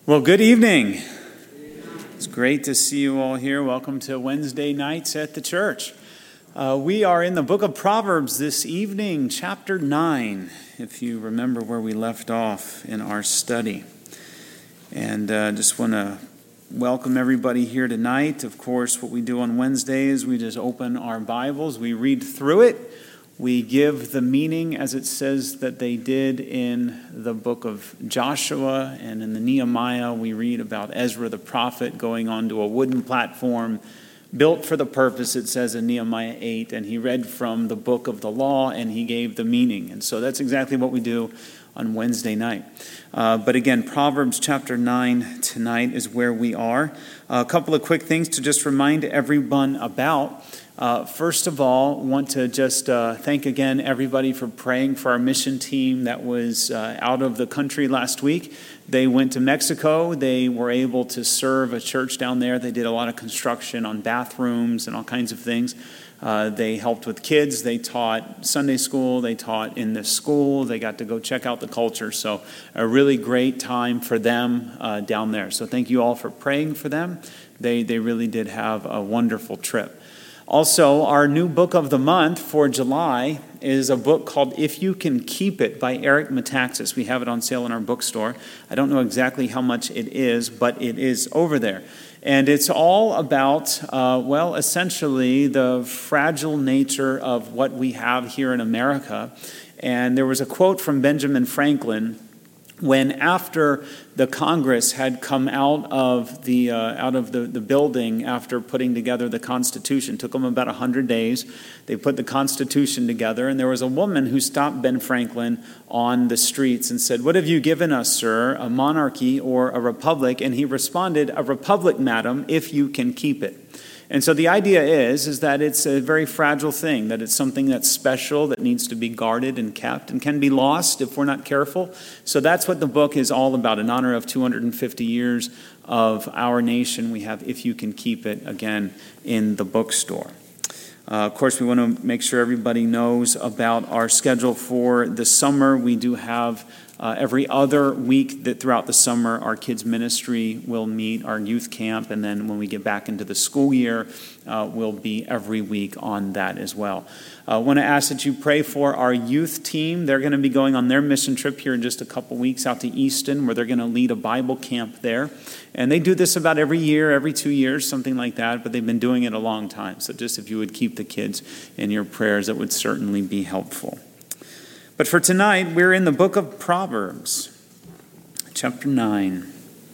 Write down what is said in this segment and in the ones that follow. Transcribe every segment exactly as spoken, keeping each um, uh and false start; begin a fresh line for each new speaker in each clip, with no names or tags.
Well, good evening. It's great to see you all here. Welcome to Wednesday nights at the church. Uh, we are in the book of Proverbs this evening, chapter nine, if you remember where we left off in our study. And uh, just want to welcome everybody here tonight. Of course, what we do on Wednesdays, we just open our Bibles, we read through it. We give the meaning as it says that they did in the book of Joshua, and in the Nehemiah we read about Ezra the prophet going onto a wooden platform built for the purpose, it says in Nehemiah eight, and he read from the book of the law and he gave the meaning. And so that's exactly what we do on Wednesday night. Uh, but again, Proverbs chapter nine tonight is where we are. Uh, a couple of quick things to just remind everyone about. Uh, first of all, want to just uh, thank again everybody for praying for our mission team that was uh, out of the country last week. They went to Mexico. They were able to serve a church down there. They did a lot of construction on bathrooms and all kinds of things. Uh, they helped with kids. They taught Sunday school. They taught in the school. They got to go check out the culture. So a really great time for them uh, down there. So thank you all for praying for them. They, they really did have a wonderful trip. Also, our new book of the month for July is a book called If You Can Keep It by Eric Metaxas. We have it on sale in our bookstore. I don't know exactly how much it is, but it is over there. And it's all about, uh, well, essentially the fragile nature of what we have here in America. And there was a quote from Benjamin Franklin when, after the Congress had come out of the uh, out of the, the building after putting together the Constitution. Took them about one hundred days. They put the Constitution together, and there was a woman who stopped Ben Franklin on the streets and said, "What have you given us, sir, a monarchy or a republic?" And he responded, "A republic, madam, if you can keep it." And so the idea is, is that it's a very fragile thing, that it's something that's special, that needs to be guarded and kept, and can be lost if we're not careful. So that's what the book is all about. In honor of two hundred fifty years of our nation, we have If You Can Keep It, again, in the bookstore. Uh, of course, we want to make sure everybody knows about our schedule for the summer. We do have uh, every other week that throughout the summer, our kids' ministry will meet, our youth camp, and then when we get back into the school year, uh, we'll be every week on that as well. I uh, want to ask that you pray for our youth team. They're going to be going on their mission trip here in just a couple weeks out to Easton, where they're going to lead a Bible camp there. And they do this about every year, every two years, something like that, but they've been doing it a long time. So just if you would keep the kids in your prayers, it would certainly be helpful. But for tonight, we're in the book of Proverbs, chapter nine.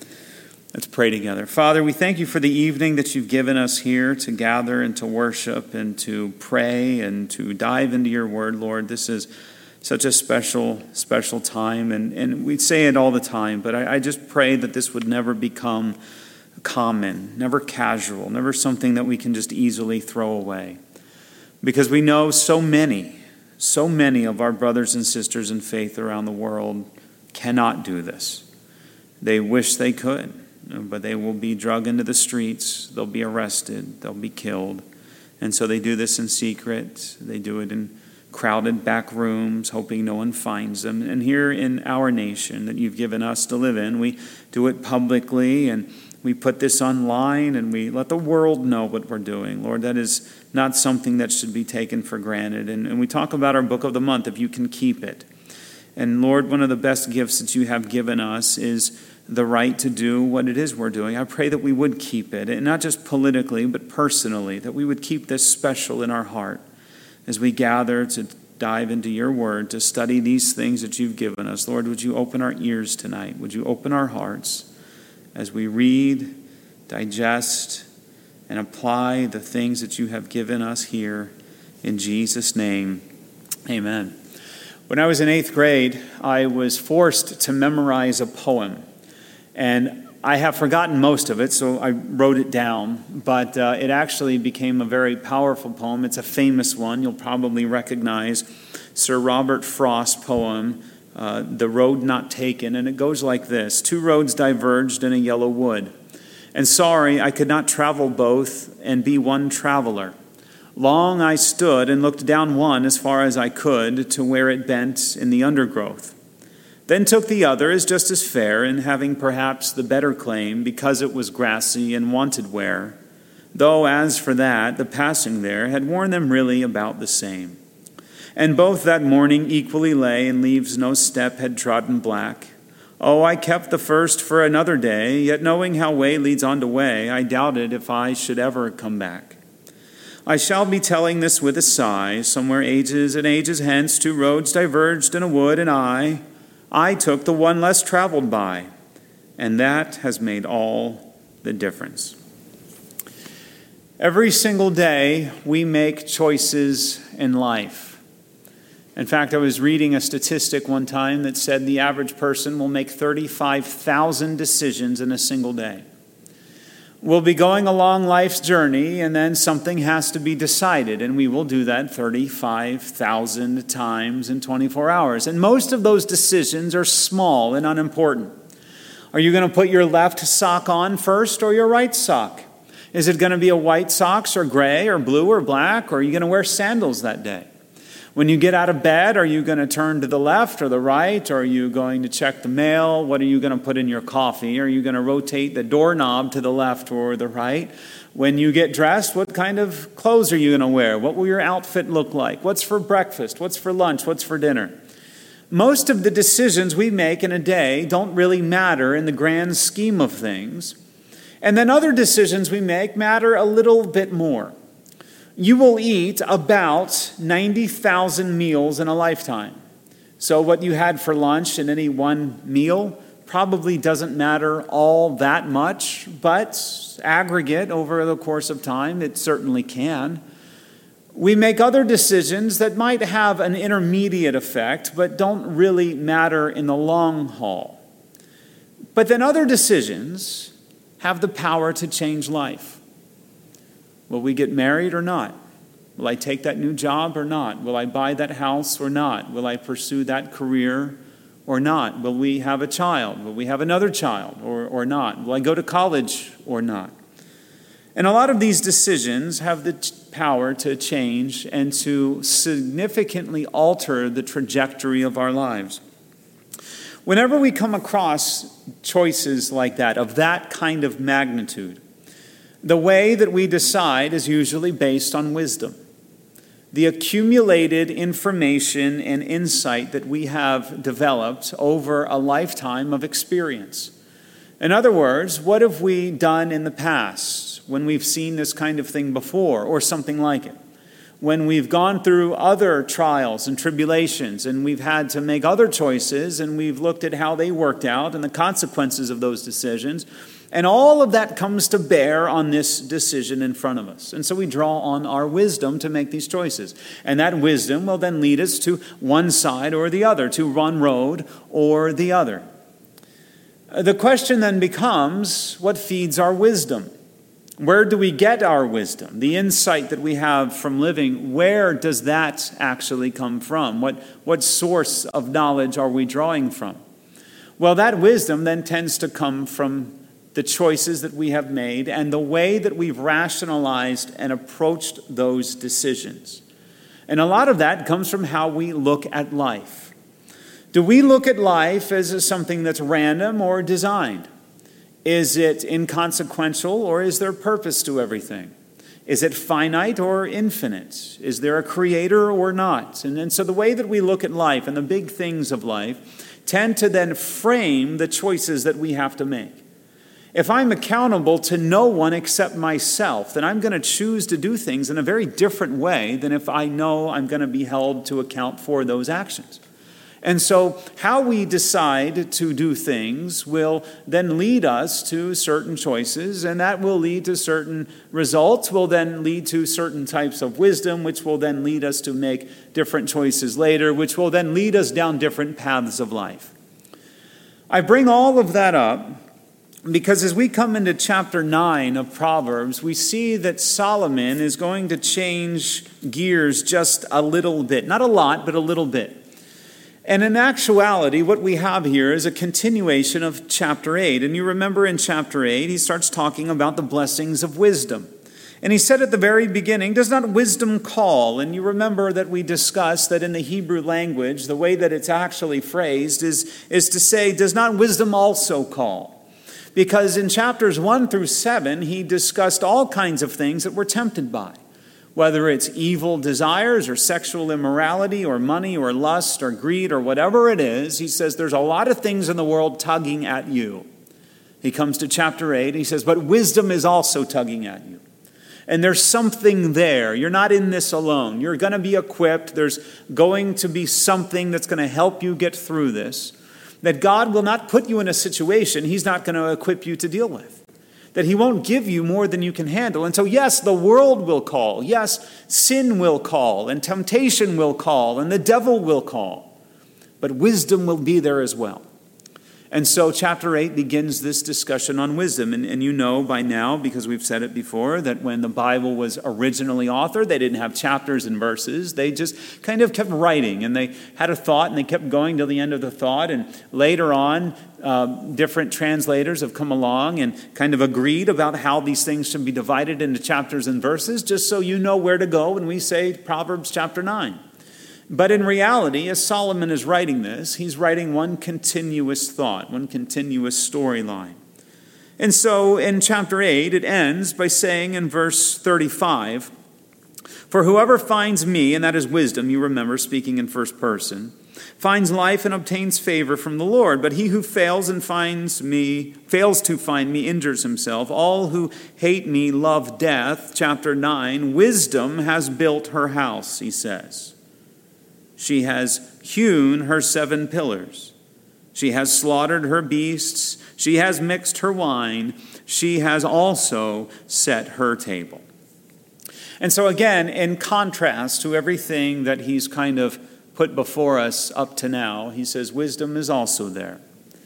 Let's pray together. Father, we thank you for the evening that you've given us here to gather and to worship and to pray and to dive into your word, Lord. This is such a special, special time, and, and we say it all the time, but I, I just pray that this would never become common, never casual, never something that we can just easily throw away. Because we know so many, so many of our brothers and sisters in faith around the world cannot do this. They wish they could, but they will be dragged into the streets, they'll be arrested, they'll be killed. And so they do this in secret, they do it in crowded back rooms, hoping no one finds them. And here in our nation that you've given us to live in, we do it publicly, and we put this online, and we let the world know what we're doing. Lord, that is not something that should be taken for granted. And, and we talk about our book of the month, If You Can Keep It. And Lord, one of the best gifts that you have given us is the right to do what it is we're doing. I pray that we would keep it, and not just politically, but personally, that we would keep this special in our heart as we gather to dive into your word, to study these things that you've given us. Lord, would you open our ears tonight? Would you open our hearts as we read, digest, and apply the things that you have given us here. In Jesus' name, amen. When I was in eighth grade, I was forced to memorize a poem. And I have forgotten most of it, so I wrote it down. But uh, it actually became a very powerful poem. It's a famous one. You'll probably recognize Sir Robert Frost's poem, uh, The Road Not Taken. And it goes like this. Two roads diverged in a yellow wood. And sorry, I could not travel both and be one traveler. Long I stood and looked down one as far as I could to where it bent in the undergrowth. then took the other as just as fair, and having perhaps the better claim, because it was grassy and wanted wear, though as for that, the passing there had worn them really about the same. And both that morning equally lay, and leaves no step had trodden black. Oh, I kept the first for another day, yet knowing how way leads on to way, I doubted if I should ever come back. I shall be telling this with a sigh. Somewhere ages and ages hence, two roads diverged in a wood, and I, I took the one less traveled by, and that has made all the difference. Every single day, we make choices in life. In fact, I was reading a statistic one time that said the average person will make thirty-five thousand decisions in a single day. We'll be going along life's journey, and then something has to be decided, and we will do that thirty-five thousand times in twenty-four hours. And most of those decisions are small and unimportant. Are you going to put your left sock on first or your right sock? Is it going to be a white socks or gray or blue or black, or are you going to wear sandals that day? When you get out of bed, are you going to turn to the left or the right? Or are you going to check the mail? What are you going to put in your coffee? Are you going to rotate the doorknob to the left or the right? When you get dressed, what kind of clothes are you going to wear? What will your outfit look like? What's for breakfast? What's for lunch? What's for dinner? Most of the decisions we make in a day don't really matter in the grand scheme of things. And then other decisions we make matter a little bit more. You will eat about ninety thousand meals in a lifetime. So what you had for lunch in any one meal probably doesn't matter all that much, but aggregate over the course of time, it certainly can. We make other decisions that might have an intermediate effect, but don't really matter in the long haul. But then other decisions have the power to change life. Will we get married or not? Will I take that new job or not? Will I buy that house or not? Will I pursue that career or not? Will we have a child? Will we have another child or, or not? Will I go to college or not? And a lot of these decisions have the t- power to change and to significantly alter the trajectory of our lives. Whenever we come across choices like that, of that kind of magnitude, the way that we decide is usually based on wisdom. The accumulated information and insight that we have developed over a lifetime of experience. In other words, what have we done in the past when we've seen this kind of thing before or something like it? When we've gone through other trials and tribulations and we've had to make other choices and we've looked at how they worked out and the consequences of those decisions. And all of that comes to bear on this decision in front of us. And so we draw on our wisdom to make these choices. And that wisdom will then lead us to one side or the other, to one road or the other. The question then becomes, what feeds our wisdom? Where do we get our wisdom? The insight that we have from living, where does that actually come from? What, what source of knowledge are we drawing from? Well, that wisdom then tends to come from the choices that we have made and the way that we've rationalized and approached those decisions. And a lot of that comes from how we look at life. Do we look at life as something that's random or designed? Is it inconsequential or is there purpose to everything? Is it finite or infinite? Is there a creator or not? And, and so the way that we look at life and the big things of life tend to then frame the choices that we have to make. If I'm accountable to no one except myself, then I'm going to choose to do things in a very different way than if I know I'm going to be held to account for those actions. And so how we decide to do things will then lead us to certain choices, and that will lead to certain results, will then lead to certain types of wisdom, which will then lead us to make different choices later, which will then lead us down different paths of life. I bring all of that up because as we come into chapter nine of Proverbs, we see that Solomon is going to change gears just a little bit. Not a lot, but a little bit. And in actuality, what we have here is a continuation of chapter eight. And you remember in chapter eight, he starts talking about the blessings of wisdom. And he said at the very beginning, does not wisdom call? And you remember that we discussed that in the Hebrew language, the way that it's actually phrased is, is to say, does not wisdom also call? Because in chapters one through seven, he discussed all kinds of things that we're tempted by. Whether it's evil desires or sexual immorality or money or lust or greed or whatever it is, he says there's a lot of things in the world tugging at you. He comes to chapter eight, and he says, but wisdom is also tugging at you. And there's something there. You're not in this alone. You're going to be equipped. There's going to be something that's going to help you get through this. That God will not put you in a situation He's not going to equip you to deal with. That He won't give you more than you can handle. And so, yes, the world will call. Yes, sin will call. And temptation will call. And the devil will call. But wisdom will be there as well. And so chapter eight begins this discussion on wisdom. And, and you know by now, because we've said it before, that when the Bible was originally authored, they didn't have chapters and verses. They just kind of kept writing. And they had a thought, and they kept going till the end of the thought. And later on, uh, different translators have come along and kind of agreed about how these things should be divided into chapters and verses, just so you know where to go when we say Proverbs chapter nine. But in reality, as Solomon is writing this, he's writing one continuous thought, one continuous storyline. And so in chapter eight, it ends by saying in verse thirty-five, for whoever finds me, and that is wisdom, you remember speaking in first person, finds life and obtains favor from the Lord. But he who fails and finds me, fails to find me, injures himself. All who hate me love death. Chapter nine, wisdom has built her house, he says. She has hewn her seven pillars. She has slaughtered her beasts. She has mixed her wine. She has also set her table. And so again, in contrast to everything that he's kind of put before us up to now, he says wisdom is also there.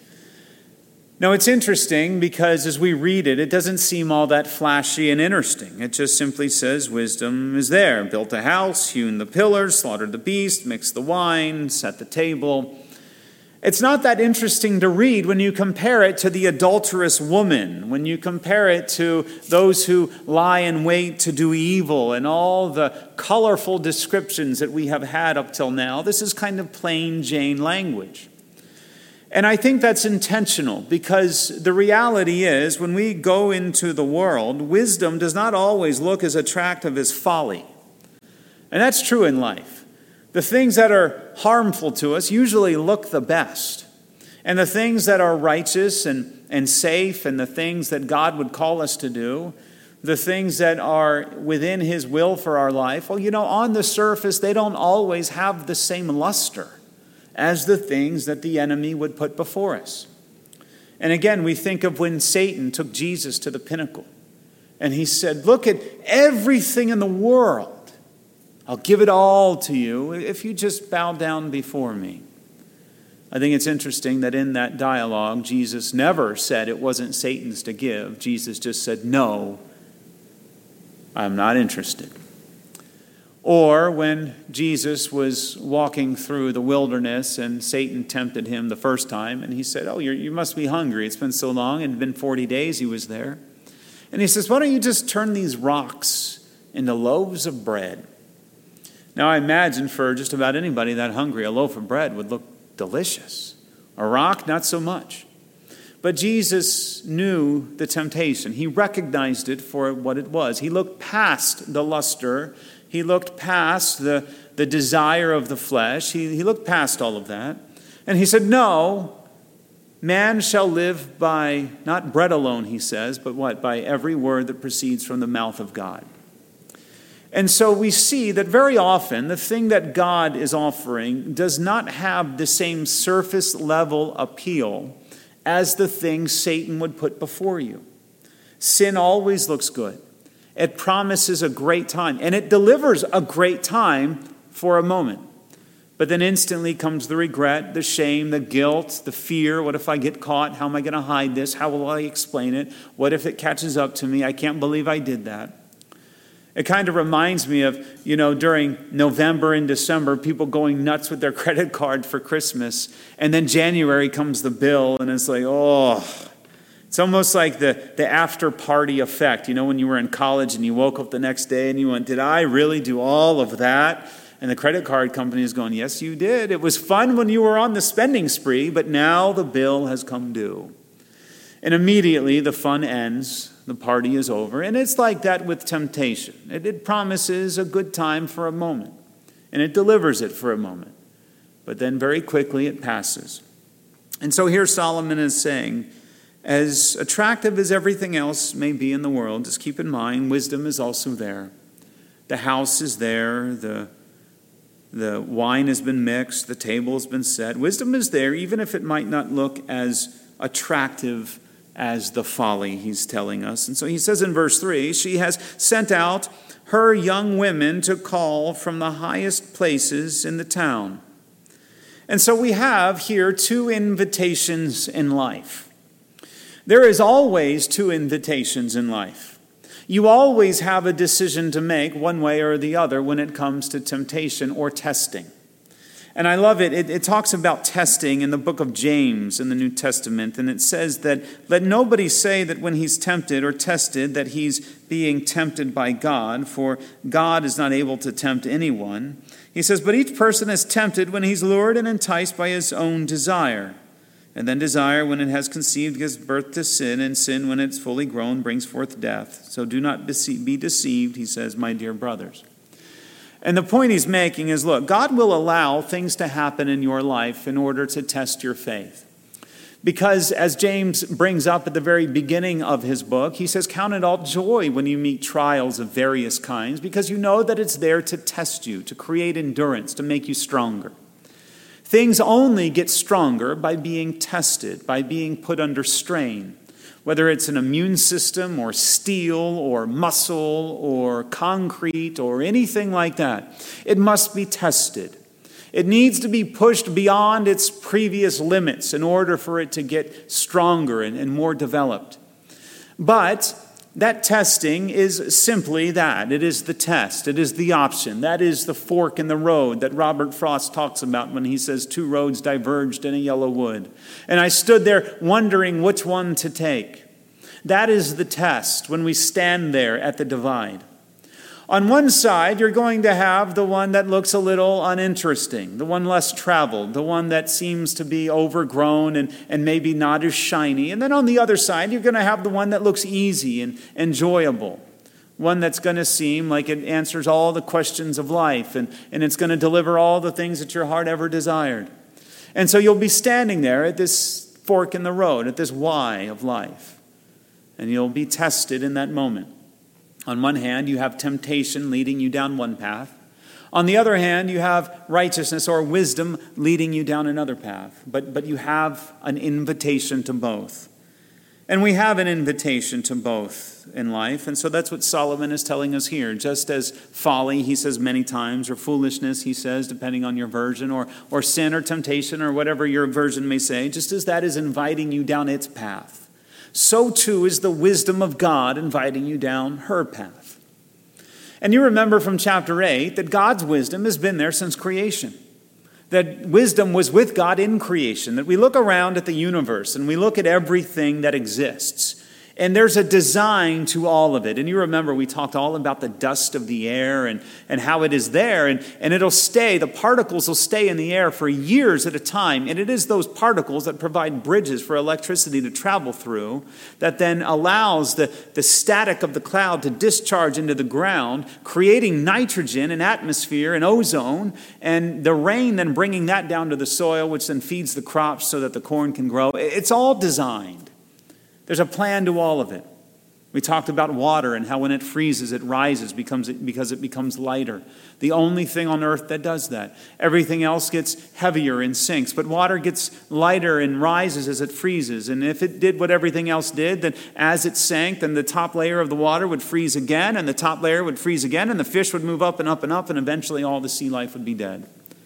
Now, it's interesting because as we read it, it doesn't seem all that flashy and interesting. It just simply says wisdom is there. Built a house, hewn the pillars, slaughtered the beast, mixed the wine, set the table. It's not that interesting to read when you compare it to the adulterous woman, when you compare it to those who lie in wait to do evil and all the colorful descriptions that we have had up till now. This is kind of plain Jane language. And I think that's intentional because the reality is when we go into the world, wisdom does not always look as attractive as folly. And that's true in life. The things that are harmful to us usually look the best. And the things that are righteous and, and safe and the things that God would call us to do, the things that are within His will for our life, well, you know, on the surface, they don't always have the same luster as the things that the enemy would put before us. And again, we think of when Satan took Jesus to the pinnacle. And he said, look at everything in the world. I'll give it all to you if you just bow down before me. I think it's interesting that in that dialogue, Jesus never said it wasn't Satan's to give. Jesus just said, no, I'm not interested. Or when Jesus was walking through the wilderness and Satan tempted him the first time and he said, oh, you're, you must be hungry. It's been so long. It had been forty days he was there. And he says, why don't you just turn these rocks into loaves of bread? Now I imagine for just about anybody that hungry, a loaf of bread would look delicious. A rock, not so much. But Jesus knew the temptation. He recognized it for what it was. He looked past the luster. He looked past the, the desire of the flesh. He, he looked past all of that. And he said, no, man shall live by, not bread alone, he says, but what? By every word that proceeds from the mouth of God. And so we see that very often the thing that God is offering does not have the same surface level appeal as the things Satan would put before you. Sin always looks good. It promises a great time, and it delivers a great time for a moment. But then instantly comes the regret, the shame, the guilt, the fear. What if I get caught? How am I going to hide this? How will I explain it? What if it catches up to me? I can't believe I did that. It kind of reminds me of, you know, during November and December, people going nuts with their credit card for Christmas. And then January comes the bill, and it's like, oh, It's almost like the, the after party effect. You know, when you were in college and you woke up the next day and you went, did I really do all of that? And the credit card company is going, yes, you did. It was fun when you were on the spending spree, but now the bill has come due. And immediately the fun ends, the party is over. And it's like that with temptation. It, it promises a good time for a moment, and it delivers it for a moment. But then very quickly it passes. And so here Solomon is saying, as attractive as everything else may be in the world, just keep in mind, wisdom is also there. The house is there, the, the wine has been mixed, the table has been set. Wisdom is there, even if it might not look as attractive as the folly, he's telling us. And so he says in verse three, she has sent out her young women to call from the highest places in the town. And so we have here two invitations in life. There is always two invitations in life. You always have a decision to make one way or the other when it comes to temptation or testing. And I love it. it. It talks about testing in the book of James in the New Testament. And it says that, let nobody say that when he's tempted or tested that he's being tempted by God, for God is not able to tempt anyone. He says, but each person is tempted when he's lured and enticed by his own desire. And then desire, when it has conceived, gives birth to sin, and sin, when it's fully grown, brings forth death. So do not be deceived, he says, my dear brothers. And the point he's making is, look, God will allow things to happen in your life in order to test your faith. Because as James brings up at the very beginning of his book, he says, count it all joy when you meet trials of various kinds, because you know that it's there to test you, to create endurance, to make you stronger. Things only get stronger by being tested, by being put under strain, whether it's an immune system or steel or muscle or concrete or anything like that. It must be tested. It needs to be pushed beyond its previous limits in order for it to get stronger and, and more developed. But that testing is simply that. It is the test. It is the option. That is the fork in the road that Robert Frost talks about when he says two roads diverged in a yellow wood. And I stood there wondering which one to take. That is the test when we stand there at the divide. On one side, you're going to have the one that looks a little uninteresting, the one less traveled, the one that seems to be overgrown and, and maybe not as shiny. And then on the other side, you're going to have the one that looks easy and enjoyable, one that's going to seem like it answers all the questions of life, and, and it's going to deliver all the things that your heart ever desired. And so you'll be standing there at this fork in the road, at this Y of life, and you'll be tested in that moment. On one hand, you have temptation leading you down one path. On the other hand, you have righteousness or wisdom leading you down another path. But, but you have an invitation to both. And we have an invitation to both in life. And so that's what Solomon is telling us here. Just as folly, he says many times, or foolishness, he says, depending on your version, or, or sin or temptation or whatever your version may say, just as that is inviting you down its path, so too is the wisdom of God inviting you down her path. And you remember from chapter eight that God's wisdom has been there since creation. That wisdom was with God in creation. That we look around at the universe and we look at everything that exists. And there's a design to all of it. And you remember we talked all about the dust of the air and, and how it is there. And, and it'll stay, the particles will stay in the air for years at a time. And it is those particles that provide bridges for electricity to travel through that then allows the, the static of the cloud to discharge into the ground, creating nitrogen and atmosphere and ozone. And the rain then bringing that down to the soil, which then feeds the crops so that the corn can grow. It's all designed. There's a plan to all of it. We talked about water and how when it freezes, it rises becomes because it becomes lighter. The only thing on earth that does that. Everything else gets heavier and sinks, but water gets lighter and rises as it freezes. And if it did what everything else did, then as it sank, then the top layer of the water would freeze again, and the top layer would freeze again, and the fish would move up and up and up, and eventually all the sea life would be dead.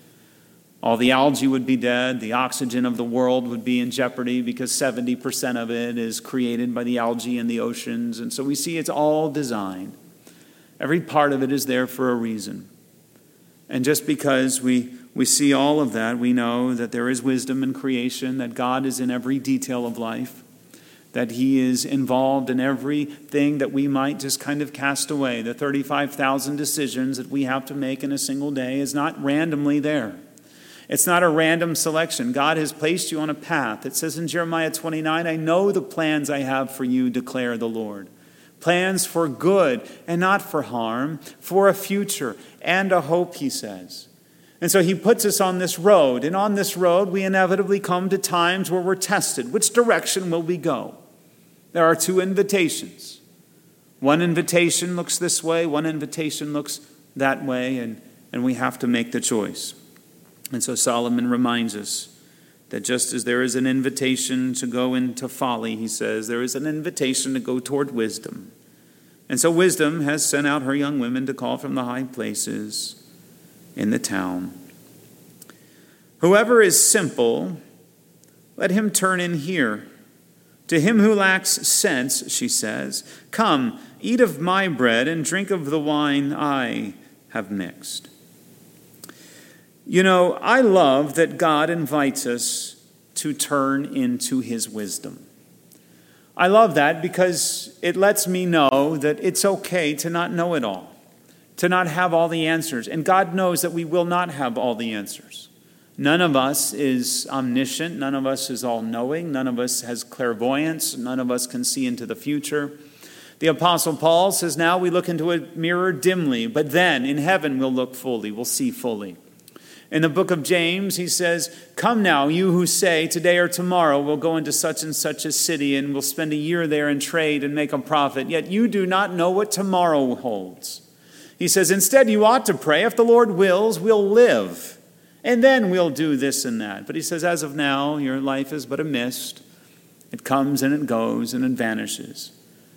All the algae would be dead. The oxygen of the world would be in jeopardy because seventy percent of it is created by the algae in the oceans. And so we see it's all designed. Every part of it is there for a reason. And just because we, we see all of that, we know that there is wisdom in creation, that God is in every detail of life, that he is involved in everything that we might just kind of cast away. The thirty-five thousand decisions that we have to make in a single day is not randomly there. It's not a random selection. God has placed you on a path. It says in Jeremiah twenty-nine, I know the plans I have for you, declare the Lord. Plans for good and not for harm, for a future and a hope, he says. And so he puts us on this road. And on this road, we inevitably come to times where we're tested. Which direction will we go? There are two invitations. One invitation looks this way, one invitation looks that way, and, and we have to make the choice. And so Solomon reminds us that just as there is an invitation to go into folly, he says, there is an invitation to go toward wisdom. And so wisdom has sent out her young women to call from the high places in the town. Whoever is simple, let him turn in here. To him who lacks sense, she says, come, eat of my bread and drink of the wine I have mixed. You know, I love that God invites us to turn into his wisdom. I love that because it lets me know that it's okay to not know it all, to not have all the answers. And God knows that we will not have all the answers. None of us is omniscient. None of us is all-knowing. None of us has clairvoyance. None of us can see into the future. The Apostle Paul says, now we look into a mirror dimly, but then in heaven we'll look fully, we'll see fully. In the book of James, he says, come now, you who say, today or tomorrow we'll go into such and such a city and we'll spend a year there and trade and make a profit, yet you do not know what tomorrow holds. He says, instead you ought to pray, if the Lord wills, we'll live. And then we'll do this and that. But he says, as of now, your life is but a mist. It comes and it goes and it vanishes.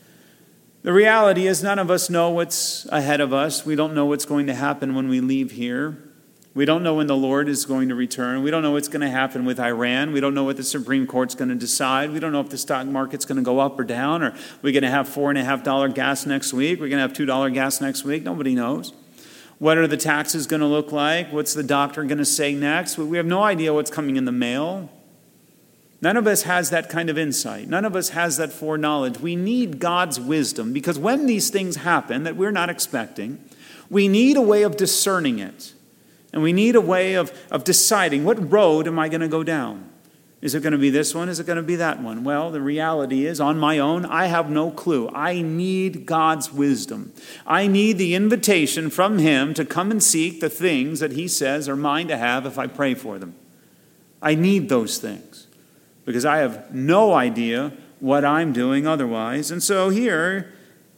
The reality is none of us know what's ahead of us. We don't know what's going to happen when we leave here. We don't know when the Lord is going to return. We don't know what's going to happen with Iran. We don't know what the Supreme Court's going to decide. We don't know if the stock market's going to go up or down. Or we're going to have four and a half dollar gas next week. We're going to have two dollar gas next week. Nobody knows. What are the taxes going to look like? What's the doctor going to say next? We have no idea what's coming in the mail. None of us has that kind of insight. None of us has that foreknowledge. We need God's wisdom because when these things happen that we're not expecting, we need a way of discerning it. And we need a way of, of deciding what road am I going to go down? Is it going to be this one? Is it going to be that one? Well, the reality is, on my own, I have no clue. I need God's wisdom. I need the invitation from him to come and seek the things that he says are mine to have if I pray for them. I need those things because I have no idea what I'm doing otherwise. And so here,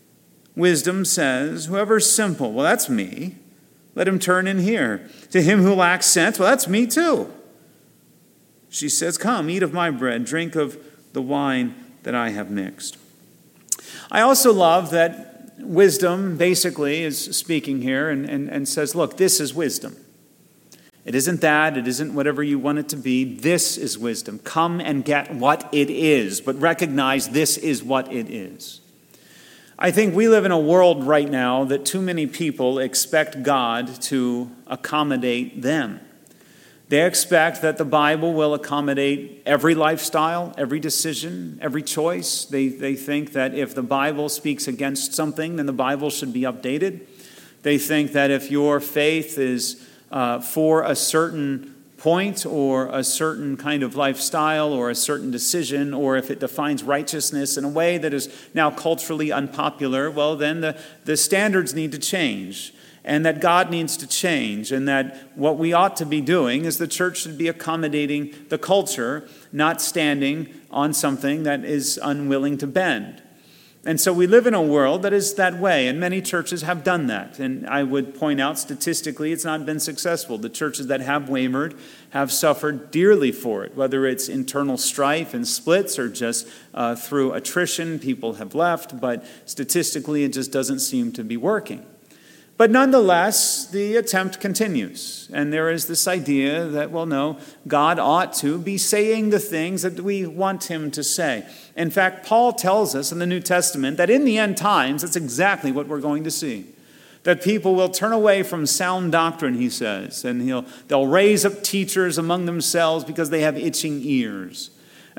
wisdom says, whoever's simple, well, that's me. Let him turn in here. To him who lacks sense, well, that's me too. She says, come, eat of my bread, drink of the wine that I have mixed. I also love that wisdom basically is speaking here and, and, and says, look, this is wisdom. It isn't that. It isn't whatever you want it to be. This is wisdom. Come and get what it is, but recognize this is what it is. I think we live in a world right now that too many people expect God to accommodate them. They expect that the Bible will accommodate every lifestyle, every decision, every choice. They, they think that if the Bible speaks against something, then the Bible should be updated. They think that if your faith is uh, for a certain point or a certain kind of lifestyle or a certain decision, or if it defines righteousness in a way that is now culturally unpopular, well, then the, the standards need to change. And that God needs to change, and that what we ought to be doing is the church should be accommodating the culture, not standing on something that is unwilling to bend. And so we live in a world that is that way, and many churches have done that. And I would point out statistically it's not been successful. The churches that have wavered have suffered dearly for it, whether it's internal strife and splits or just uh, through attrition, people have left, but statistically it just doesn't seem to be working. But nonetheless, the attempt continues. And there is this idea that, well, no, God ought to be saying the things that we want him to say. In fact, Paul tells us in the New Testament that in the end times, that's exactly what we're going to see. That people will turn away from sound doctrine, he says, and he'll, they'll raise up teachers among themselves because they have itching ears.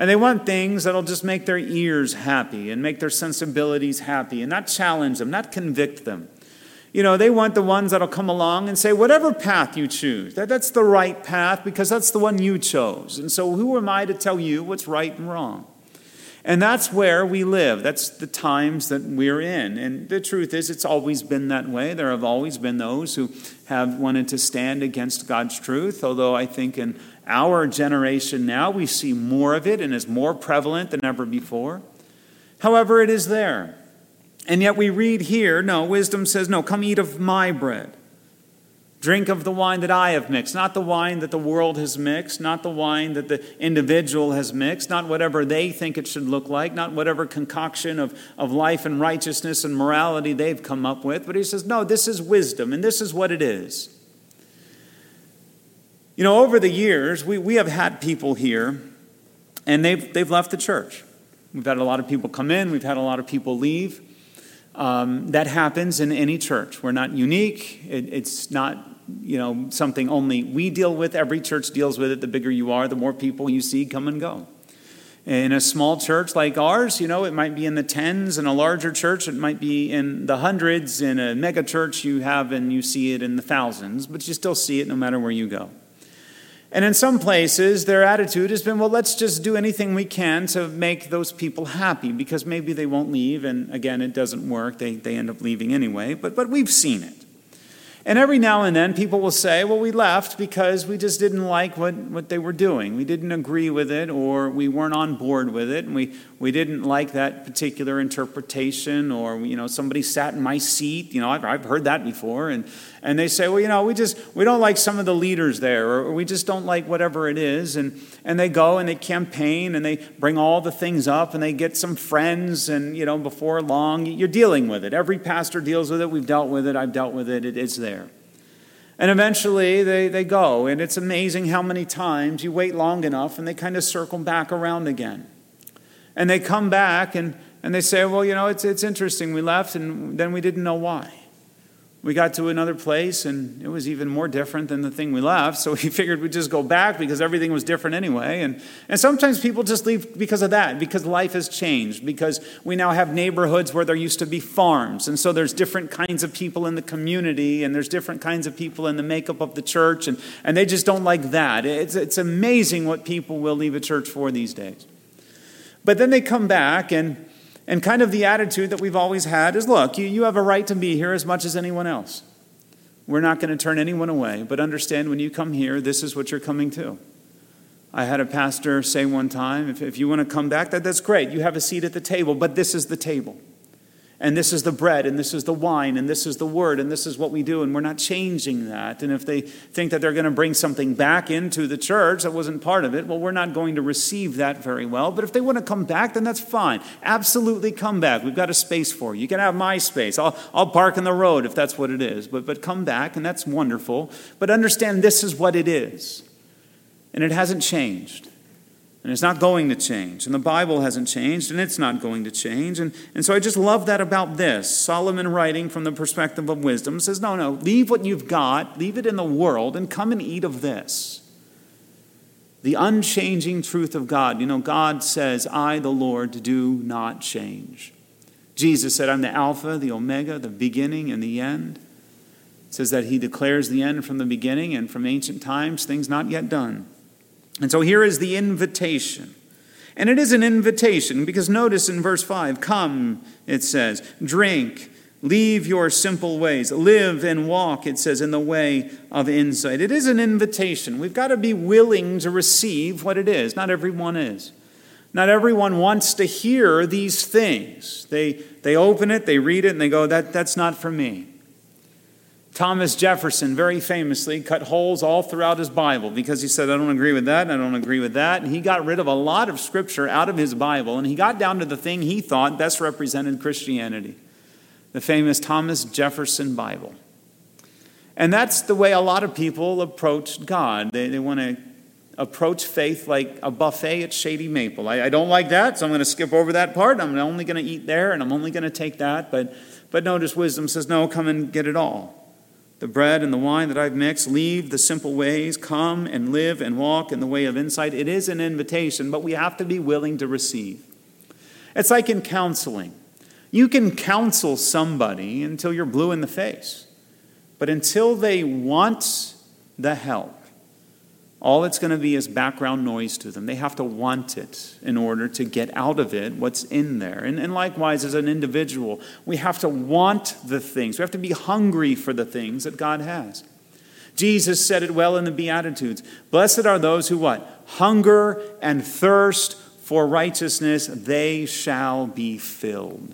And they want things that'll just make their ears happy and make their sensibilities happy and not challenge them, not convict them. You know, they want the ones that'll come along and say, whatever path you choose, that, that's the right path because that's the one you chose. And so who am I to tell you what's right and wrong? And that's where we live. That's the times that we're in. And the truth is, it's always been that way. There have always been those who have wanted to stand against God's truth, although I think in our generation now we see more of it and is more prevalent than ever before. However, it is there. And yet we read here, no, wisdom says, no, come eat of my bread. Drink of the wine that I have mixed, not the wine that the world has mixed, not the wine that the individual has mixed, not whatever they think it should look like, not whatever concoction of, of life and righteousness and morality they've come up with. But he says, no, this is wisdom, and this is what it is. You know, over the years, we, we have had people here, and they've, they've left the church. We've had a lot of people come in. We've had a lot of people leave. Um, that happens in any church. We're not unique. It, it's not, you know, something only we deal with. Every church deals with it. The bigger you are, the more people you see come and go. In a small church like ours, you know, it might be in the tens. In a larger church, it might be in the hundreds. In a mega church, you have and you see it in the thousands. But you still see it no matter where you go. And in some places, their attitude has been, well, let's just do anything we can to make those people happy because maybe they won't leave. And again, it doesn't work. They, they end up leaving anyway. But, but we've seen it. And every now and then people will say, well, we left because we just didn't like what, what they were doing. We didn't agree with it or we weren't on board with it. And we, we didn't like that particular interpretation or, you know, somebody sat in my seat. You know, I've, I've heard that before. And, and they say, well, you know, we just, we don't like some of the leaders there or, or we just don't like whatever it is. And, and they go and they campaign and they bring all the things up and they get some friends. And, you know, before long, you're dealing with it. Every pastor deals with it. We've dealt with it. I've dealt with it. It is there. And eventually they, they go, and it's amazing how many times you wait long enough and they kind of circle back around again. And they come back and, and they say, well, you know, it's it's interesting. We left and then we didn't know why. We got to another place and it was even more different than the thing we left. So we figured we'd just go back because everything was different anyway. And, and sometimes people just leave because of that, because life has changed, because we now have neighborhoods where there used to be farms. And so there's different kinds of people in the community and there's different kinds of people in the makeup of the church. And, and they just don't like that. It's, it's amazing what people will leave a church for these days. But then they come back and And kind of the attitude that we've always had is, look, you, you have a right to be here as much as anyone else. We're not going to turn anyone away, but understand when you come here, this is what you're coming to. I had a pastor say one time, if, if you want to come back, that, that's great. You have a seat at the table, but this is the table. And this is the bread, and this is the wine, and this is the word, and this is what we do, and we're not changing that. And if they think that they're going to bring something back into the church that wasn't part of it, well, we're not going to receive that very well. But if they want to come back, then that's fine. Absolutely come back. We've got a space for you. You can have my space. I'll, I'll park in the road if that's what it is. But, but come back, and that's wonderful. But understand this is what it is. And it hasn't changed. And it's not going to change. And the Bible hasn't changed, and it's not going to change. And, and so I just love that about this. Solomon, writing from the perspective of wisdom, says, no, no, leave what you've got, leave it in the world, and come and eat of this. The unchanging truth of God. You know, God says, I, the Lord, do not change. Jesus said, I'm the Alpha, the Omega, the beginning and the end. It says that he declares the end from the beginning and from ancient times, things not yet done. And so here is the invitation. And it is an invitation because notice in verse five, come, it says, drink, leave your simple ways, live and walk, it says, in the way of insight. It is an invitation. We've got to be willing to receive what it is. Not everyone is. Not everyone wants to hear these things. They, they open it, they read it, and they go, that, that's not for me. Thomas Jefferson very famously cut holes all throughout his Bible because he said, I don't agree with that, and I don't agree with that. And he got rid of a lot of scripture out of his Bible, and he got down to the thing he thought best represented Christianity, the famous Thomas Jefferson Bible. And that's the way a lot of people approach God. They, they want to approach faith like a buffet at Shady Maple. I, I don't like that, so I'm going to skip over that part. I'm only going to eat there, and I'm only going to take that. But, but notice wisdom says, no, come and get it all. the bread and the wine that I've mixed. Leave the simple ways. Come and live and walk in the way of insight. It is an invitation, but we have to be willing to receive. It's like in counseling. You can counsel somebody until you're blue in the face. But until they want the help, all it's going to be is background noise to them. They have to want it in order to get out of it what's in there. And, and likewise, as an individual, we have to want the things. We have to be hungry for the things that God has. Jesus said it well in the Beatitudes. Blessed are those who what? Hunger and thirst for righteousness. They shall be filled.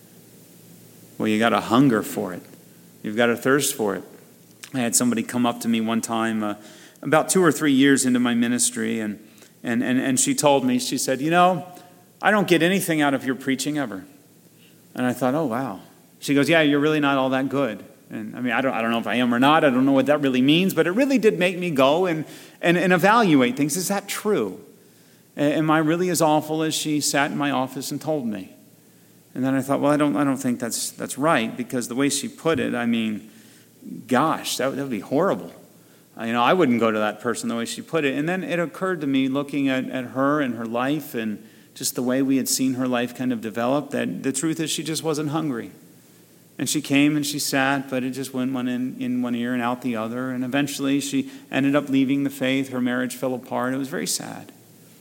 Well, you got to hunger for it. You've got to thirst for it. I had somebody come up to me one time uh, about two or three years into my ministry, and, and, and, and she told me, she said, you know, I don't get anything out of your preaching ever. And I thought, oh, wow. She goes, yeah, you're really not all that good. And I mean, I don't, I don't know if I am or not. I don't know what that really means, but it really did make me go and, and, and evaluate things. Is that true? Am I really as awful as she sat in my office and told me? And then I thought, well, I don't I don't think that's that's right, because the way she put it, I mean, gosh, that, that would be horrible. You know, I wouldn't go to that person the way she put it. And then it occurred to me, looking at, at her and her life and just the way we had seen her life kind of develop, that the truth is she just wasn't hungry. And she came and she sat, but it just went one in, in one ear and out the other. And eventually she ended up leaving the faith. Her marriage fell apart. It was very sad.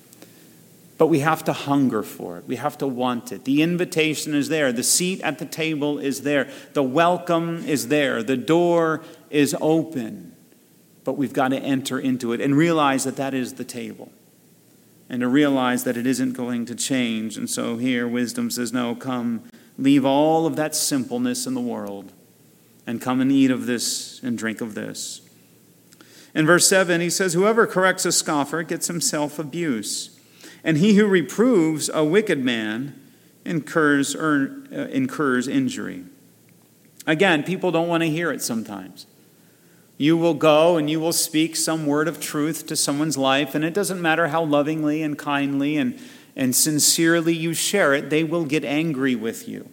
But we have to hunger for it. We have to want it. The invitation is there. The seat at the table is there. The welcome is there. The door is open. But we've got to enter into it and realize that that is the table. And to realize that it isn't going to change. And so here wisdom says, no, come, leave all of that simpleness in the world and come and eat of this and drink of this. In verse seven, he says, whoever corrects a scoffer gets himself abuse. And he who reproves a wicked man incurs, or, uh, incurs injury. Again, people don't want to hear it sometimes. You will go and you will speak some word of truth to someone's life, and it doesn't matter how lovingly and kindly and, and sincerely you share it, they will get angry with you.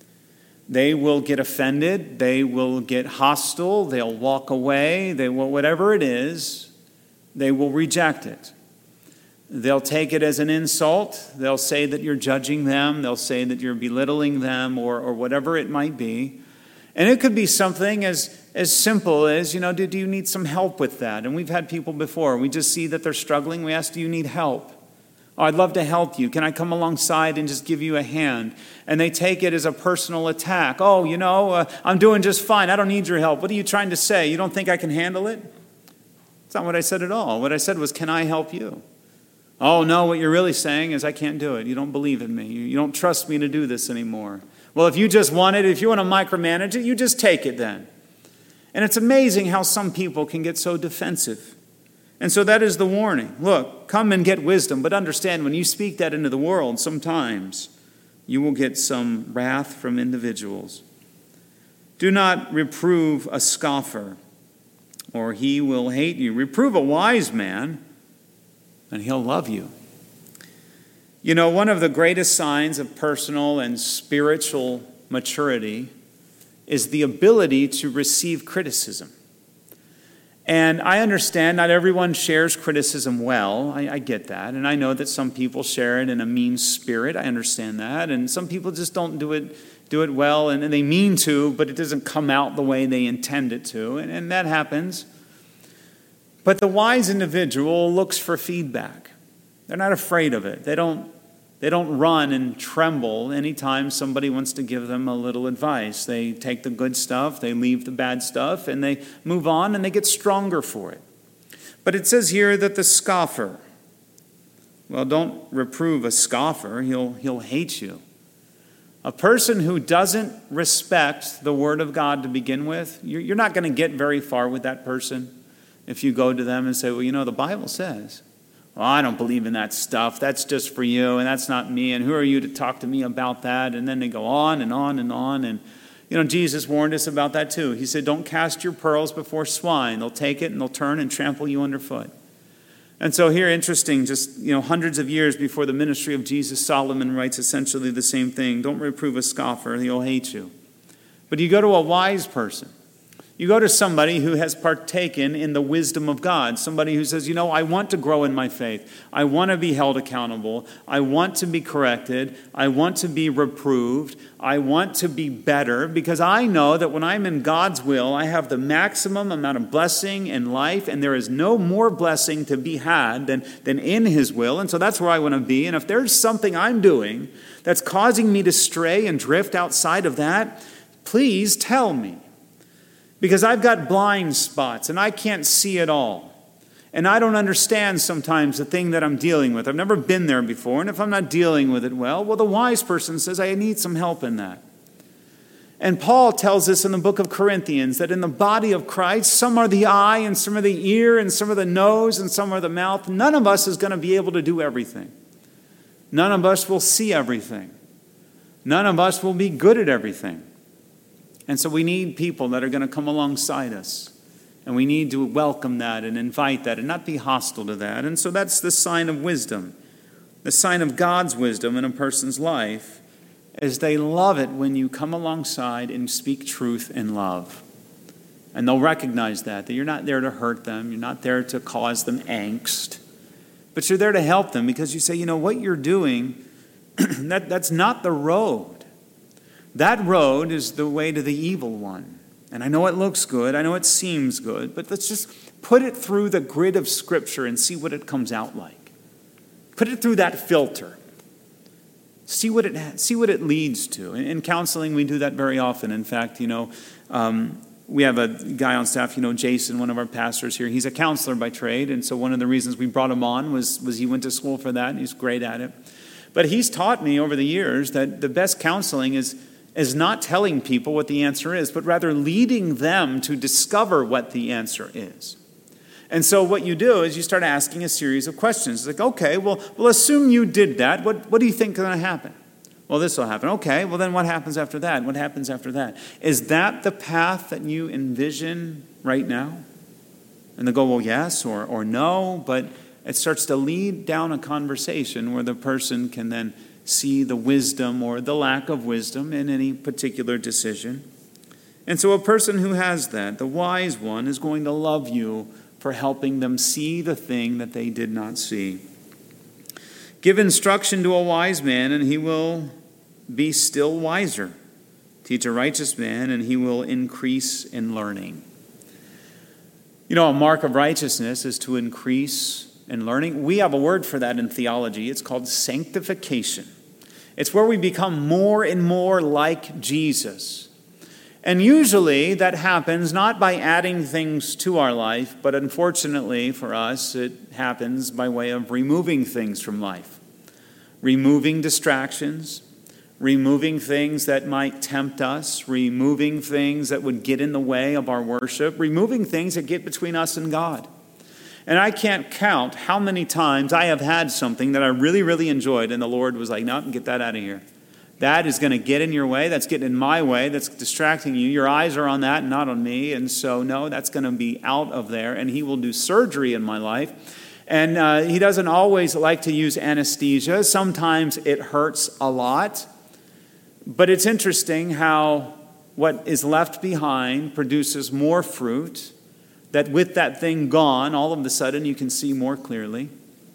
They will get offended. They will get hostile. They'll walk away. They will, whatever it is, they will reject it. They'll take it as an insult. They'll say that you're judging them. They'll say that you're belittling them, or, or whatever it might be. And it could be something as, as simple as, you know, do, do you need some help with that? And we've had people before. We just see that they're struggling. We ask, do you need help? Oh, I'd love to help you. Can I come alongside and just give you a hand? And they take it as a personal attack. Oh, you know, uh, I'm doing just fine. I don't need your help. What are you trying to say? You don't think I can handle it? That's not what I said at all. What I said was, can I help you? Oh, no, what you're really saying is I can't do it. You don't believe in me. You, you don't trust me to do this anymore. Well, if you just want it, if you want to micromanage it, you just take it then. And it's amazing how some people can get so defensive. And so that is the warning. Look, come and get wisdom, but understand when you speak that into the world, sometimes you will get some wrath from individuals. Do not reprove a scoffer, or he will hate you. Reprove a wise man, and he'll love you. You know, one of the greatest signs of personal and spiritual maturity is the ability to receive criticism. And I understand not everyone shares criticism well. I, I get that. And I know that some people share it in a mean spirit. I understand that. And some people just don't do it do it well, and, and they mean to, but it doesn't come out the way they intend it to. And, and that happens. But the wise individual looks for feedback. They're not afraid of it. They don't, they don't run and tremble anytime somebody wants to give them a little advice. They take the good stuff, they leave the bad stuff, and they move on, and they get stronger for it. But it says here that the scoffer, well, don't reprove a scoffer. He'll, he'll hate you. A person who doesn't respect the Word of God to begin with, you're, you're not going to get very far with that person. If you go to them and say, well, you know, the Bible says, well, I don't believe in that stuff. That's just for you, and that's not me, and who are you to talk to me about that? And then they go on and on and on. And, you know, Jesus warned us about that too. He said, don't cast your pearls before swine. They'll take it and they'll turn and trample you underfoot. And so here, interesting, just, you know, hundreds of years before the ministry of Jesus, Solomon writes essentially the same thing. Don't reprove a scoffer, he'll hate you. But you go to a wise person, You go to somebody who has partaken in the wisdom of God, somebody who says, you know, I want to grow in my faith. I want to be held accountable. I want to be corrected. I want to be reproved. I want to be better because I know that when I'm in God's will, I have the maximum amount of blessing in life, and there is no more blessing to be had than, than in His will. And so that's where I want to be. And if there's something I'm doing that's causing me to stray and drift outside of that, please tell me. Because I've got blind spots and I can't see it all. And I don't understand sometimes the thing that I'm dealing with. I've never been there before. And if I'm not dealing with it well, well, the wise person says, I need some help in that. And Paul tells us in the book of Corinthians that in the body of Christ, some are the eye and some are the ear and some are the nose and some are the mouth. None of us is going to be able to do everything. None of us will see everything. None of us will be good at everything. And so we need people that are going to come alongside us. And we need to welcome that and invite that and not be hostile to that. And so that's the sign of wisdom. The sign of God's wisdom in a person's life is they love it when you come alongside and speak truth in love. And they'll recognize that, that you're not there to hurt them. You're not there to cause them angst. But you're there to help them because you say, you know, what you're doing, that, that's not the road. That road is the way to the evil one. And I know it looks good. I know it seems good. But let's just put it through the grid of Scripture and see what it comes out like. Put it through that filter. See what it see what it leads to. In, in counseling, we do that very often. In fact, you know, um, we have a guy on staff, you know, Jason, one of our pastors here. He's a counselor by trade. And so one of the reasons we brought him on was, was he went to school for that. And he's great at it. But he's taught me over the years that the best counseling is is not telling people what the answer is, but rather leading them to discover what the answer is. And so what you do is you start asking a series of questions. It's like, okay, well, well, assume you did that. What, what do you think is going to happen? Well, this will happen. Okay, well, then what happens after that? What happens after that? Is that the path that you envision right now? And they go, well, yes or, or no, but it starts to lead down a conversation where the person can then see the wisdom or the lack of wisdom in any particular decision. And so a person who has that, the wise one, is going to love you for helping them see the thing that they did not see. Give instruction to a wise man, and he will be still wiser. Teach a righteous man, and he will increase in learning. You know, a mark of righteousness is to increase in learning. We have a word for that in theology. It's called sanctification. It's where we become more and more like Jesus. And usually that happens not by adding things to our life, but unfortunately for us, it happens by way of removing things from life. Removing distractions, removing things that might tempt us, removing things that would get in the way of our worship, removing things that get between us and God. And I can't count how many times I have had something that I really, really enjoyed, and the Lord was like, no, get that out of here. That is going to get in your way. That's getting in my way. That's distracting you. Your eyes are on that and not on me. And so, no, that's going to be out of there. And He will do surgery in my life. And uh, He doesn't always like to use anesthesia. Sometimes it hurts a lot. But it's interesting how what is left behind produces more fruit. That with that thing gone, all of a sudden you can see more clearly.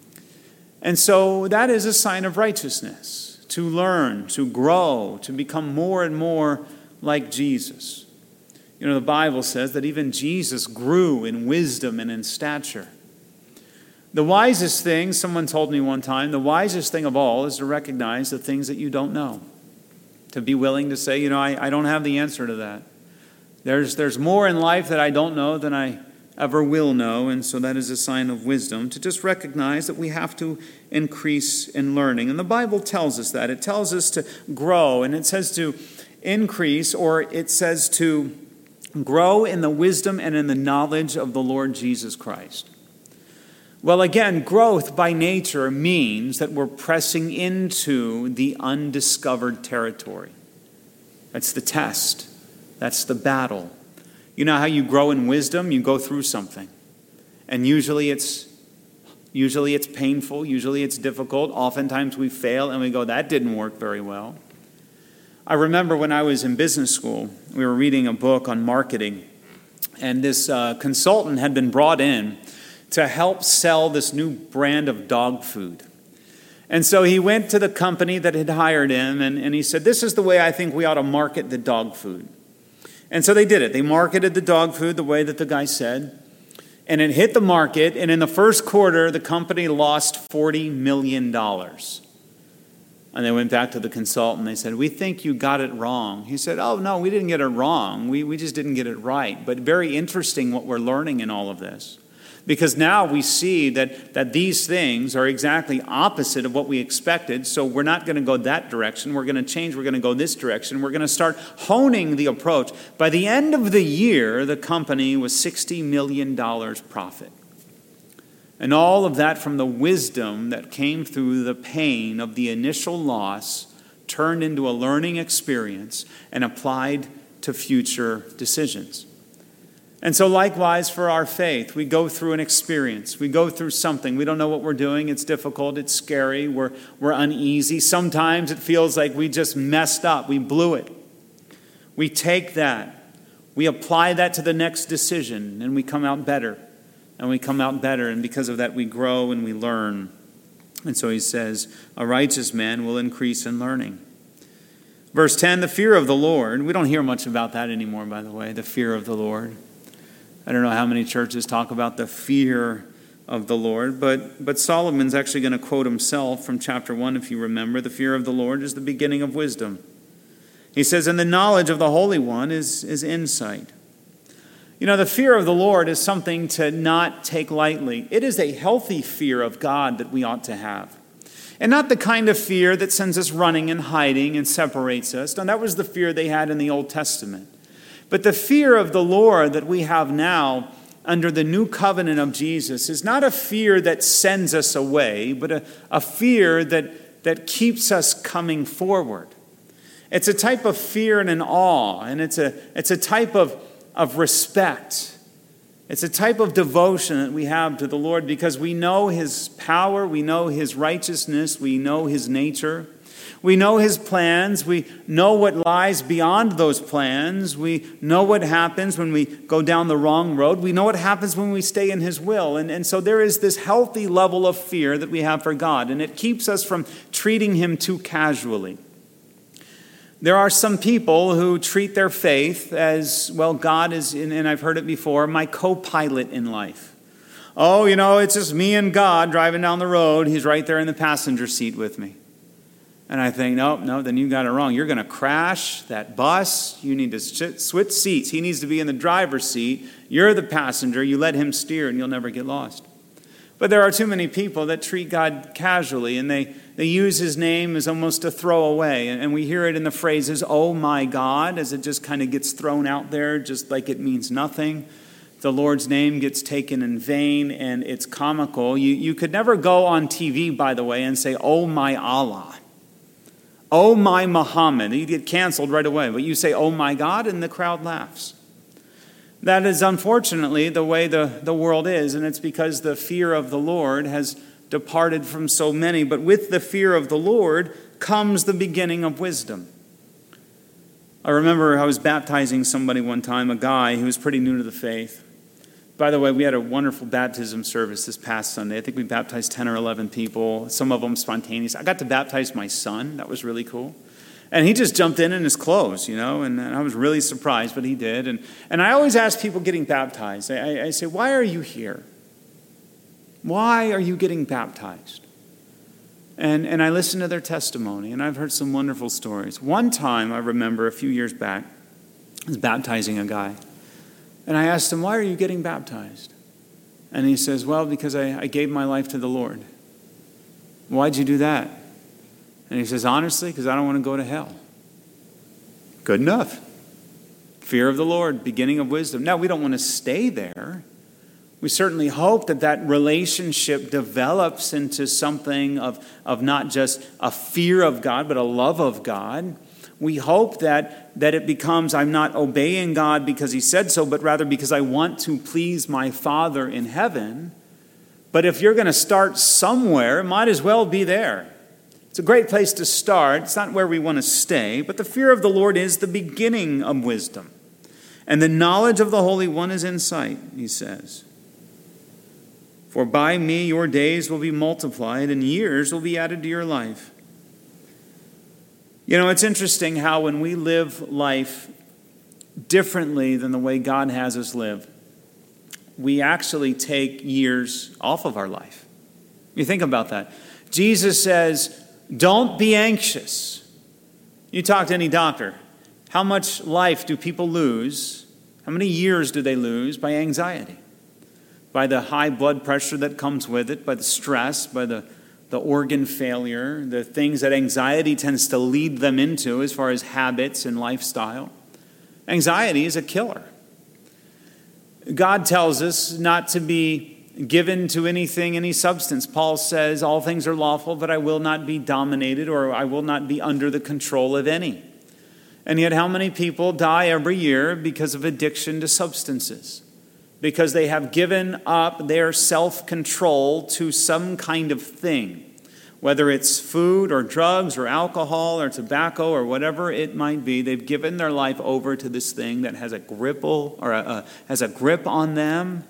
And so that is a sign of righteousness, to learn, to grow, to become more and more like Jesus. You know, the Bible says that even Jesus grew in wisdom and in stature. The wisest thing, someone told me one time, the wisest thing of all is to recognize the things that you don't know. To be willing to say, you know, I, I don't have the answer to that. There's, there's more in life that I don't know than I ever will know, and so that is a sign of wisdom, to just recognize that we have to increase in learning. And the Bible tells us that. It tells us to grow, and it says to increase, or it says to grow in the wisdom and in the knowledge of the Lord Jesus Christ. Well, again, growth by nature means that we're pressing into the undiscovered territory. That's the test. That's the battle. You know how you grow in wisdom? You go through something. And usually it's usually it's painful, usually it's difficult. Oftentimes we fail and we go, that didn't work very well. I remember when I was in business school, we were reading a book on marketing. And this uh, consultant had been brought in to help sell this new brand of dog food. And so he went to the company that had hired him, and, and he said, this is the way I think we ought to market the dog food. And so they did it. They marketed the dog food the way that the guy said. And it hit the market, and in the first quarter, the company lost forty million dollars. And they went back to the consultant. They said, we think you got it wrong. He said, oh, no, we didn't get it wrong. We, we just didn't get it right. But very interesting what we're learning in all of this. Because now we see that, that these things are exactly opposite of what we expected. So we're not going to go that direction. We're going to change. We're going to go this direction. We're going to start honing the approach. By the end of the year, the company was sixty million dollars profit. And all of that from the wisdom that came through the pain of the initial loss turned into a learning experience and applied to future decisions. And so likewise for our faith, we go through an experience. We go through something. We don't know what we're doing. It's difficult. It's scary. We're, we're uneasy. Sometimes it feels like we just messed up. We blew it. We take that. We apply that to the next decision, and we come out better. And we come out better, and because of that we grow and we learn. And so he says, a righteous man will increase in learning. Verse ten, the fear of the Lord. We don't hear much about that anymore, by the way, the fear of the Lord. I don't know how many churches talk about the fear of the Lord, but, but Solomon's actually going to quote himself from chapter one, if you remember. The fear of the Lord is the beginning of wisdom. He says, and the knowledge of the Holy One is, is insight. You know, the fear of the Lord is something to not take lightly. It is a healthy fear of God that we ought to have. And not the kind of fear that sends us running and hiding and separates us. No, that was the fear they had in the Old Testament. But the fear of the Lord that we have now under the new covenant of Jesus is not a fear that sends us away, but a, a fear that, that keeps us coming forward. It's a type of fear and an awe, and it's a, it's a type of, of respect. It's a type of devotion that we have to the Lord because we know His power, we know His righteousness, we know His nature. We know His plans. We know what lies beyond those plans. We know what happens when we go down the wrong road. We know what happens when we stay in His will. And, and so there is this healthy level of fear that we have for God, and it keeps us from treating Him too casually. There are some people who treat their faith as, well, God is, and I've heard it before, my co-pilot in life. Oh, you know, it's just me and God driving down the road. He's right there in the passenger seat with me. And I think, no, no, then you got it wrong. You're going to crash that bus. You need to switch seats. He needs to be in the driver's seat. You're the passenger. You let Him steer and you'll never get lost. But there are too many people that treat God casually, and they, they use His name as almost a throwaway. And we hear it in the phrases, oh my God, as it just kind of gets thrown out there just like it means nothing. The Lord's name gets taken in vain, and it's comical. You, you could never go on T V, by the way, and say, oh my Allah. Oh my Muhammad. You get canceled right away. But you say, oh my God, and the crowd laughs. That is unfortunately the way the, the world is, and it's because the fear of the Lord has departed from so many. But with the fear of the Lord comes the beginning of wisdom. I remember I was baptizing somebody one time, a guy who was pretty new to the faith. By the way, we had a wonderful baptism service this past Sunday. I think we baptized ten or eleven people, some of them spontaneous. I got to baptize my son. That was really cool. And he just jumped in in his clothes, you know, and, and I was really surprised, but he did. And, and I always ask people getting baptized, I, I say, why are you here? Why are you getting baptized? And, and I listen to their testimony, and I've heard some wonderful stories. One time, I remember a few years back, I was baptizing a guy. And I asked him, why are you getting baptized? And he says, well, because I, I gave my life to the Lord. Why'd you do that? And he says, honestly, because I don't want to go to hell. Good enough. Fear of the Lord, beginning of wisdom. Now, we don't want to stay there. We certainly hope that that relationship develops into something of, of not just a fear of God, but a love of God. We hope that, that it becomes, I'm not obeying God because He said so, but rather because I want to please my Father in heaven. But if you're going to start somewhere, it might as well be there. It's a great place to start. It's not where we want to stay, but the fear of the Lord is the beginning of wisdom. And the knowledge of the Holy One is insight, he says. For by me your days will be multiplied, and years will be added to your life. You know, it's interesting how when we live life differently than the way God has us live, we actually take years off of our life. You think about that. Jesus says, don't be anxious. You talk to any doctor. How much life do people lose? How many years do they lose by anxiety? By the high blood pressure that comes with it, by the stress, by the, the organ failure, the things that anxiety tends to lead them into as far as habits and lifestyle. Anxiety is a killer. God tells us not to be given to anything, any substance. Paul says, all things are lawful, but I will not be dominated, or I will not be under the control of any. And yet how many people die every year because of addiction to substances? Because they have given up their self-control to some kind of thing. Whether it's food or drugs or alcohol or tobacco or whatever it might be, they've given their life over to this thing that has a grip or a, a, has a grip on them,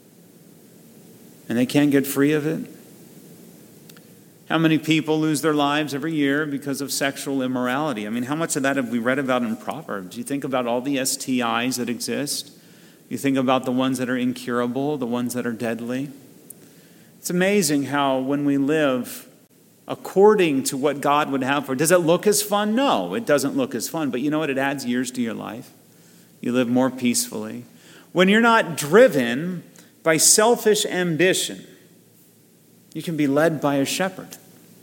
and they can't get free of it. How many people lose their lives every year because of sexual immorality? I mean, how much of that have we read about in Proverbs? You think about all the S T Is that exist. You think about the ones that are incurable, the ones that are deadly. It's amazing how when we live according to what God would have for. Does it look as fun? No, it doesn't look as fun. But you know what? It adds years to your life. You live more peacefully. When you're not driven by selfish ambition, you can be led by a shepherd.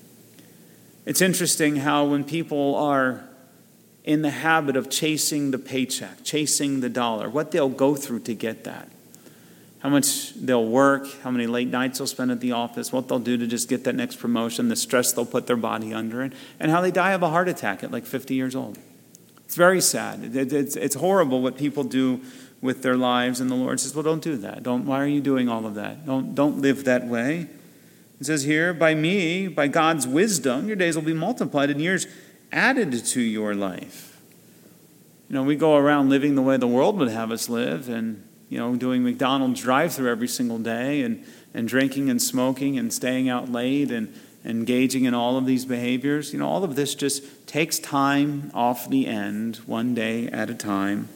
It's interesting how when people are in the habit of chasing the paycheck, chasing the dollar, what they'll go through to get that. How much they'll work, how many late nights they'll spend at the office, what they'll do to just get that next promotion, the stress they'll put their body under, and, and how they die of a heart attack at like fifty years old. It's very sad. It, it's, it's horrible what people do with their lives, and the Lord says, well, don't do that. Don't. Why are you doing all of that? Don't, don't live that way. It says here, by me, by God's wisdom, your days will be multiplied and years added to your life. You know, we go around living the way the world would have us live, and you know, doing McDonald's drive-thru every single day, and, and drinking and smoking and staying out late and, and engaging in all of these behaviors. You know, all of this just takes time off the end, one day at a time.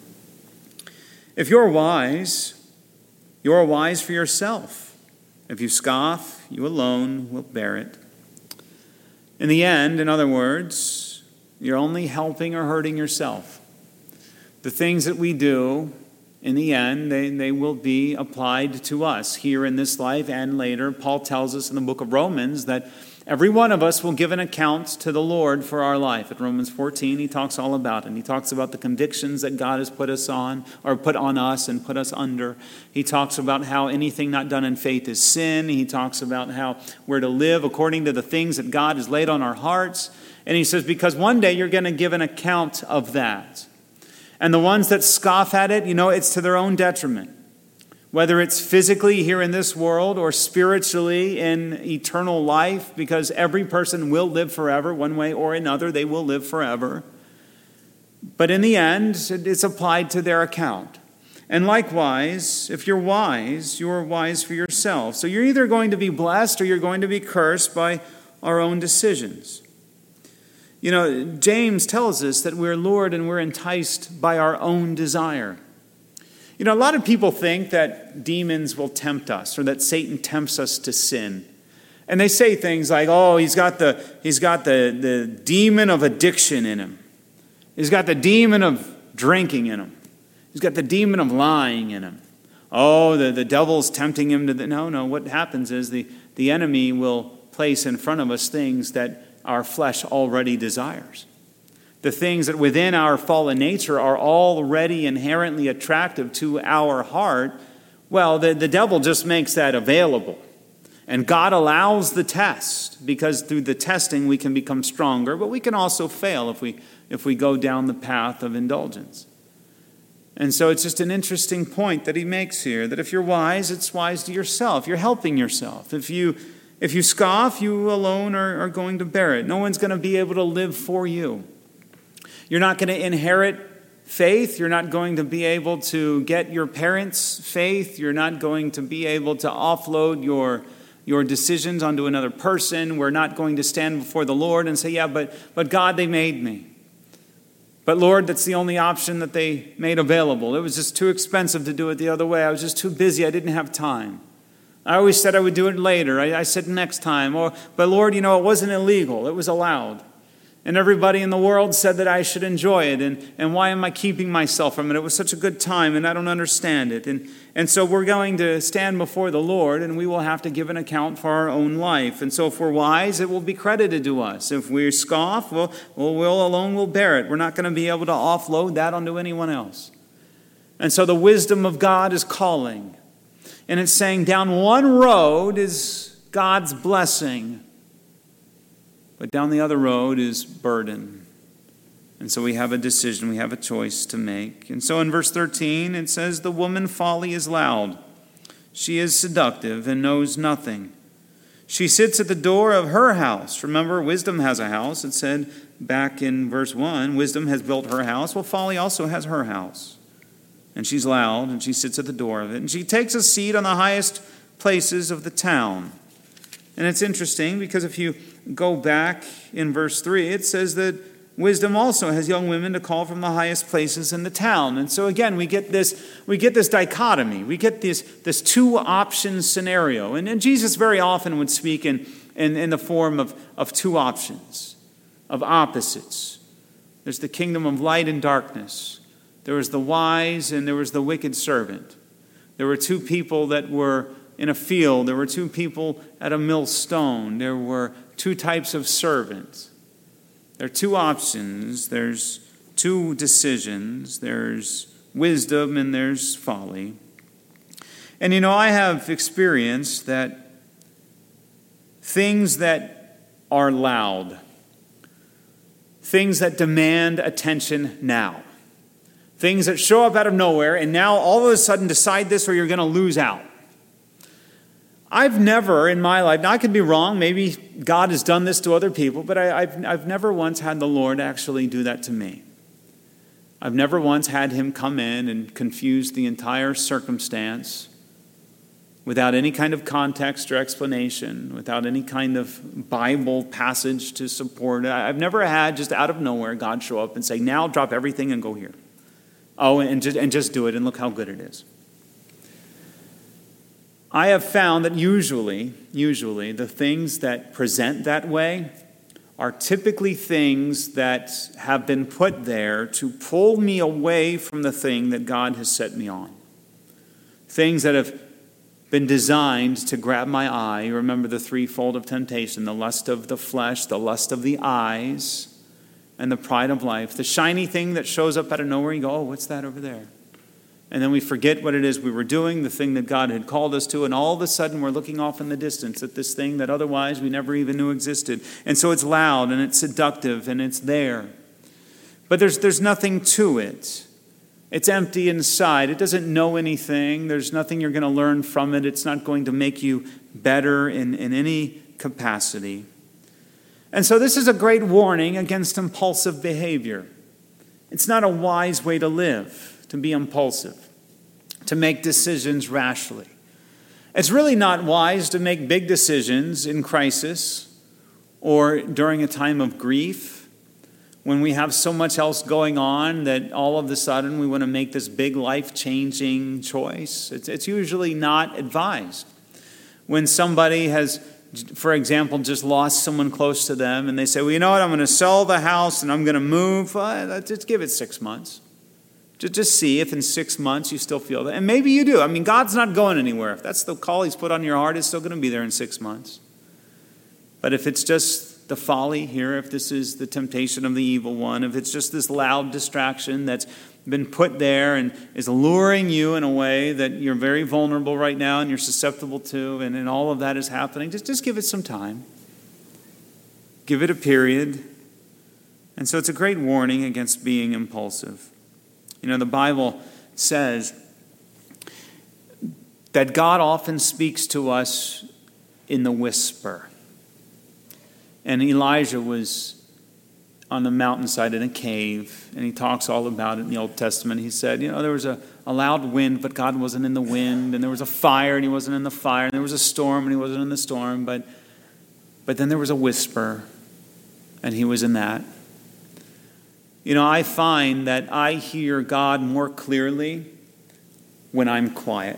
If you're wise, you're wise for yourself. If you scoff, you alone will bear it. In the end, in other words, you're only helping or hurting yourself. The things that we do, in the end, they, they will be applied to us here in this life and later. Paul tells us in the book of Romans that every one of us will give an account to the Lord for our life. At Romans fourteen, he talks all about it. And he talks about the convictions that God has put us on, or put on us and put us under. He talks about how anything not done in faith is sin. He talks about how we're to live according to the things that God has laid on our hearts. And he says, because one day you're going to give an account of that. And the ones that scoff at it, you know, it's to their own detriment. Whether it's physically here in this world or spiritually in eternal life, because every person will live forever, one way or another, they will live forever. But in the end, it's applied to their account. And likewise, if you're wise, you're wise for yourself. So you're either going to be blessed or you're going to be cursed by our own decisions. You know, James tells us that we're lured and we're enticed by our own desire. You know, a lot of people think that demons will tempt us or that Satan tempts us to sin. And they say things like, oh, he's got the he's got the, the demon of addiction in him. He's got the demon of drinking in him. He's got the demon of lying in him. Oh, the, the devil's tempting him to the... No, no, what happens is the, the enemy will place in front of us things that our flesh already desires. The things that within our fallen nature are already inherently attractive to our heart, well, the, the devil just makes that available. And God allows the test, because through the testing we can become stronger, but we can also fail if we if we go down the path of indulgence. And so it's just an interesting point that he makes here, that if you're wise, it's wise to yourself. You're helping yourself. If you If you scoff, you alone are, are going to bear it. No one's going to be able to live for you. You're not going to inherit faith. You're not going to be able to get your parents' faith. You're not going to be able to offload your, your decisions onto another person. We're not going to stand before the Lord and say, yeah, but, but God, they made me. But Lord, that's the only option that they made available. It was just too expensive to do it the other way. I was just too busy. I didn't have time. I always said I would do it later. I, I said next time. Or, but Lord, you know, it wasn't illegal. It was allowed. And everybody in the world said that I should enjoy it. And, and why am I keeping myself from it? It was such a good time, and I don't understand it. And, and so we're going to stand before the Lord, and we will have to give an account for our own life. And so if we're wise, it will be credited to us. If we scoff, well, well we'll alone will bear it. We're not going to be able to offload that onto anyone else. And so the wisdom of God is calling. And it's saying down one road is God's blessing. But down the other road is burden. And so we have a decision, we have a choice to make. And so in verse thirteen, it says, the woman folly is loud. She is seductive and knows nothing. She sits at the door of her house. Remember, wisdom has a house. It said back in verse one, wisdom has built her house. Well, folly also has her house. And she's loud, and she sits at the door of it. And she takes a seat on the highest places of the town. And it's interesting because if you go back in verse three, it says that wisdom also has young women to call from the highest places in the town. And so again, we get this, we get this dichotomy. We get this, this two option scenario. And, and Jesus very often would speak in, in, in the form of, of two options, of opposites. There's the kingdom of light and darkness. There was the wise and there was the wicked servant. There were two people that were in a field. There were two people at a millstone. There were two types of servants. There are two options. There's two decisions. There's wisdom and there's folly. And you know, I have experienced that things that are loud, things that demand attention now, things that show up out of nowhere and now all of a sudden decide this or you're going to lose out. I've never in my life, now I could be wrong, maybe God has done this to other people, but I, I've, I've never once had the Lord actually do that to me. I've never once had him come in and confuse the entire circumstance without any kind of context or explanation, without any kind of Bible passage to support it. I've never had just out of nowhere God show up and say, now drop everything and go here. Oh, and just, and just do it and look how good it is. I have found that usually, usually, the things that present that way are typically things that have been put there to pull me away from the thing that God has set me on. Things that have been designed to grab my eye. You remember the threefold of temptation, the lust of the flesh, the lust of the eyes, and the pride of life. The shiny thing that shows up out of nowhere, you go, oh, what's that over there? And then we forget what it is we were doing, the thing that God had called us to, and all of a sudden we're looking off in the distance at this thing that otherwise we never even knew existed. And so it's loud and it's seductive and it's there. But there's there's nothing to it. It's empty inside. It doesn't know anything. There's nothing you're going to learn from it. It's not going to make you better in, in any capacity. And so this is a great warning against impulsive behavior. It's not a wise way to live, to be impulsive, to make decisions rashly. It's really not wise to make big decisions in crisis or during a time of grief when we have so much else going on that all of a sudden we want to make this big life-changing choice. It's, it's usually not advised. When somebody has, for example, just lost someone close to them and they say, well, you know what, I'm going to sell the house and I'm going to move. Well, just give it six months. Just see if in six months you still feel that. And maybe you do. I mean, God's not going anywhere. If that's the call he's put on your heart, it's still going to be there in six months. But if it's just the folly here, if this is the temptation of the evil one, if it's just this loud distraction that's been put there and is luring you in a way that you're very vulnerable right now and you're susceptible to, and, and all of that is happening, just, just give it some time. Give it a period. And so it's a great warning against being impulsive. You know, the Bible says that God often speaks to us in the whisper. And Elijah was on the mountainside in a cave, and he talks all about it in the Old Testament. He said, you know, there was a, a loud wind, but God wasn't in the wind, and there was a fire, and he wasn't in the fire, and there was a storm, and he wasn't in the storm, but but then there was a whisper, and he was in that. You know, I find that I hear God more clearly when I'm quiet,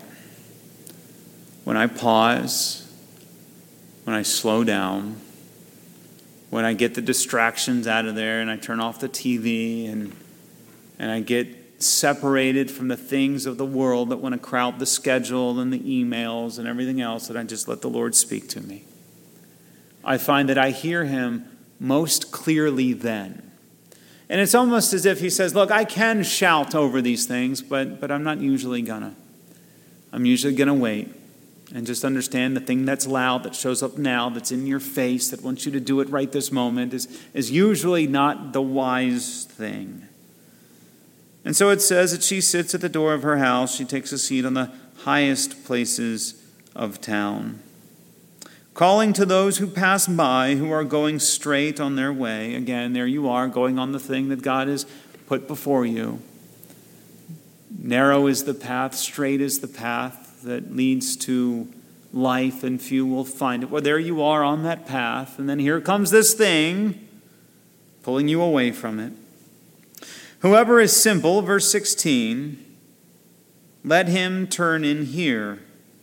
when I pause, when I slow down, when I get the distractions out of there and I turn off the T V and and I get separated from the things of the world that want to crowd the schedule and the emails and everything else, that I just let the Lord speak to me. I find that I hear him most clearly then. And it's almost as if he says, look, I can shout over these things, but, but I'm not usually gonna. I'm usually gonna wait. And just understand the thing that's loud, that shows up now, that's in your face, that wants you to do it right this moment, is, is usually not the wise thing. And so it says that she sits at the door of her house. She takes a seat on the highest places of town, calling to those who pass by, who are going straight on their way. Again, there you are, going on the thing that God has put before you. Narrow is the path, straight is the path that leads to life, and few will find it. Well, there you are on that path, and then here comes this thing pulling you away from it. Whoever is simple, verse sixteen, let him turn in here.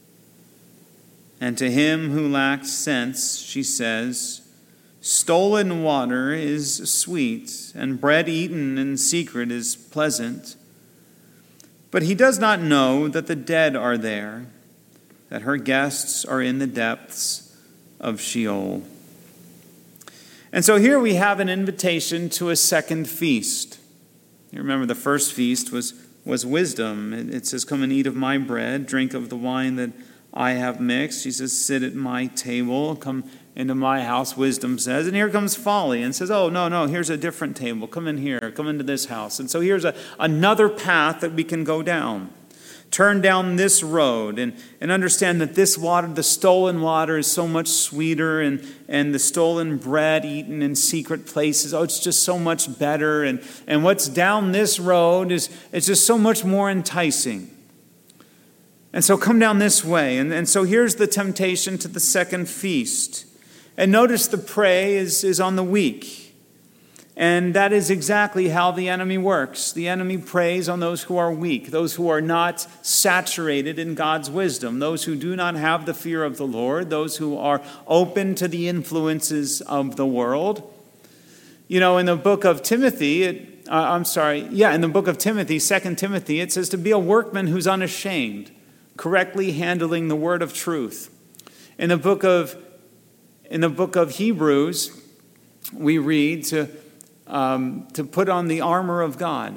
And to him who lacks sense, she says, stolen water is sweet, and bread eaten in secret is pleasant. But he does not know that the dead are there, that her guests are in the depths of Sheol. And so here we have an invitation to a second feast. You remember the first feast was, was wisdom. It, it says, come and eat of my bread, drink of the wine that I have mixed. She says, sit at my table, come into my house, wisdom says. And here comes folly and says, oh, no, no, here's a different table. Come in here, come into this house. And so here's a, another path that we can go down. Turn down this road and, and understand that this water, the stolen water, is so much sweeter, and, and the stolen bread eaten in secret places, oh, it's just so much better. And, and what's down this road is it's just so much more enticing. And so come down this way. And, and so here's the temptation to the second feast. And notice the prey is, is on the weak. And that is exactly how the enemy works. The enemy preys on those who are weak, those who are not saturated in God's wisdom, those who do not have the fear of the Lord, those who are open to the influences of the world. You know, in the book of Timothy, it, uh, I'm sorry, yeah, in the book of Timothy, Second Timothy, it says to be a workman who's unashamed, correctly handling the word of truth. In the book of in the book of Hebrews, we read to um, to put on the armor of God.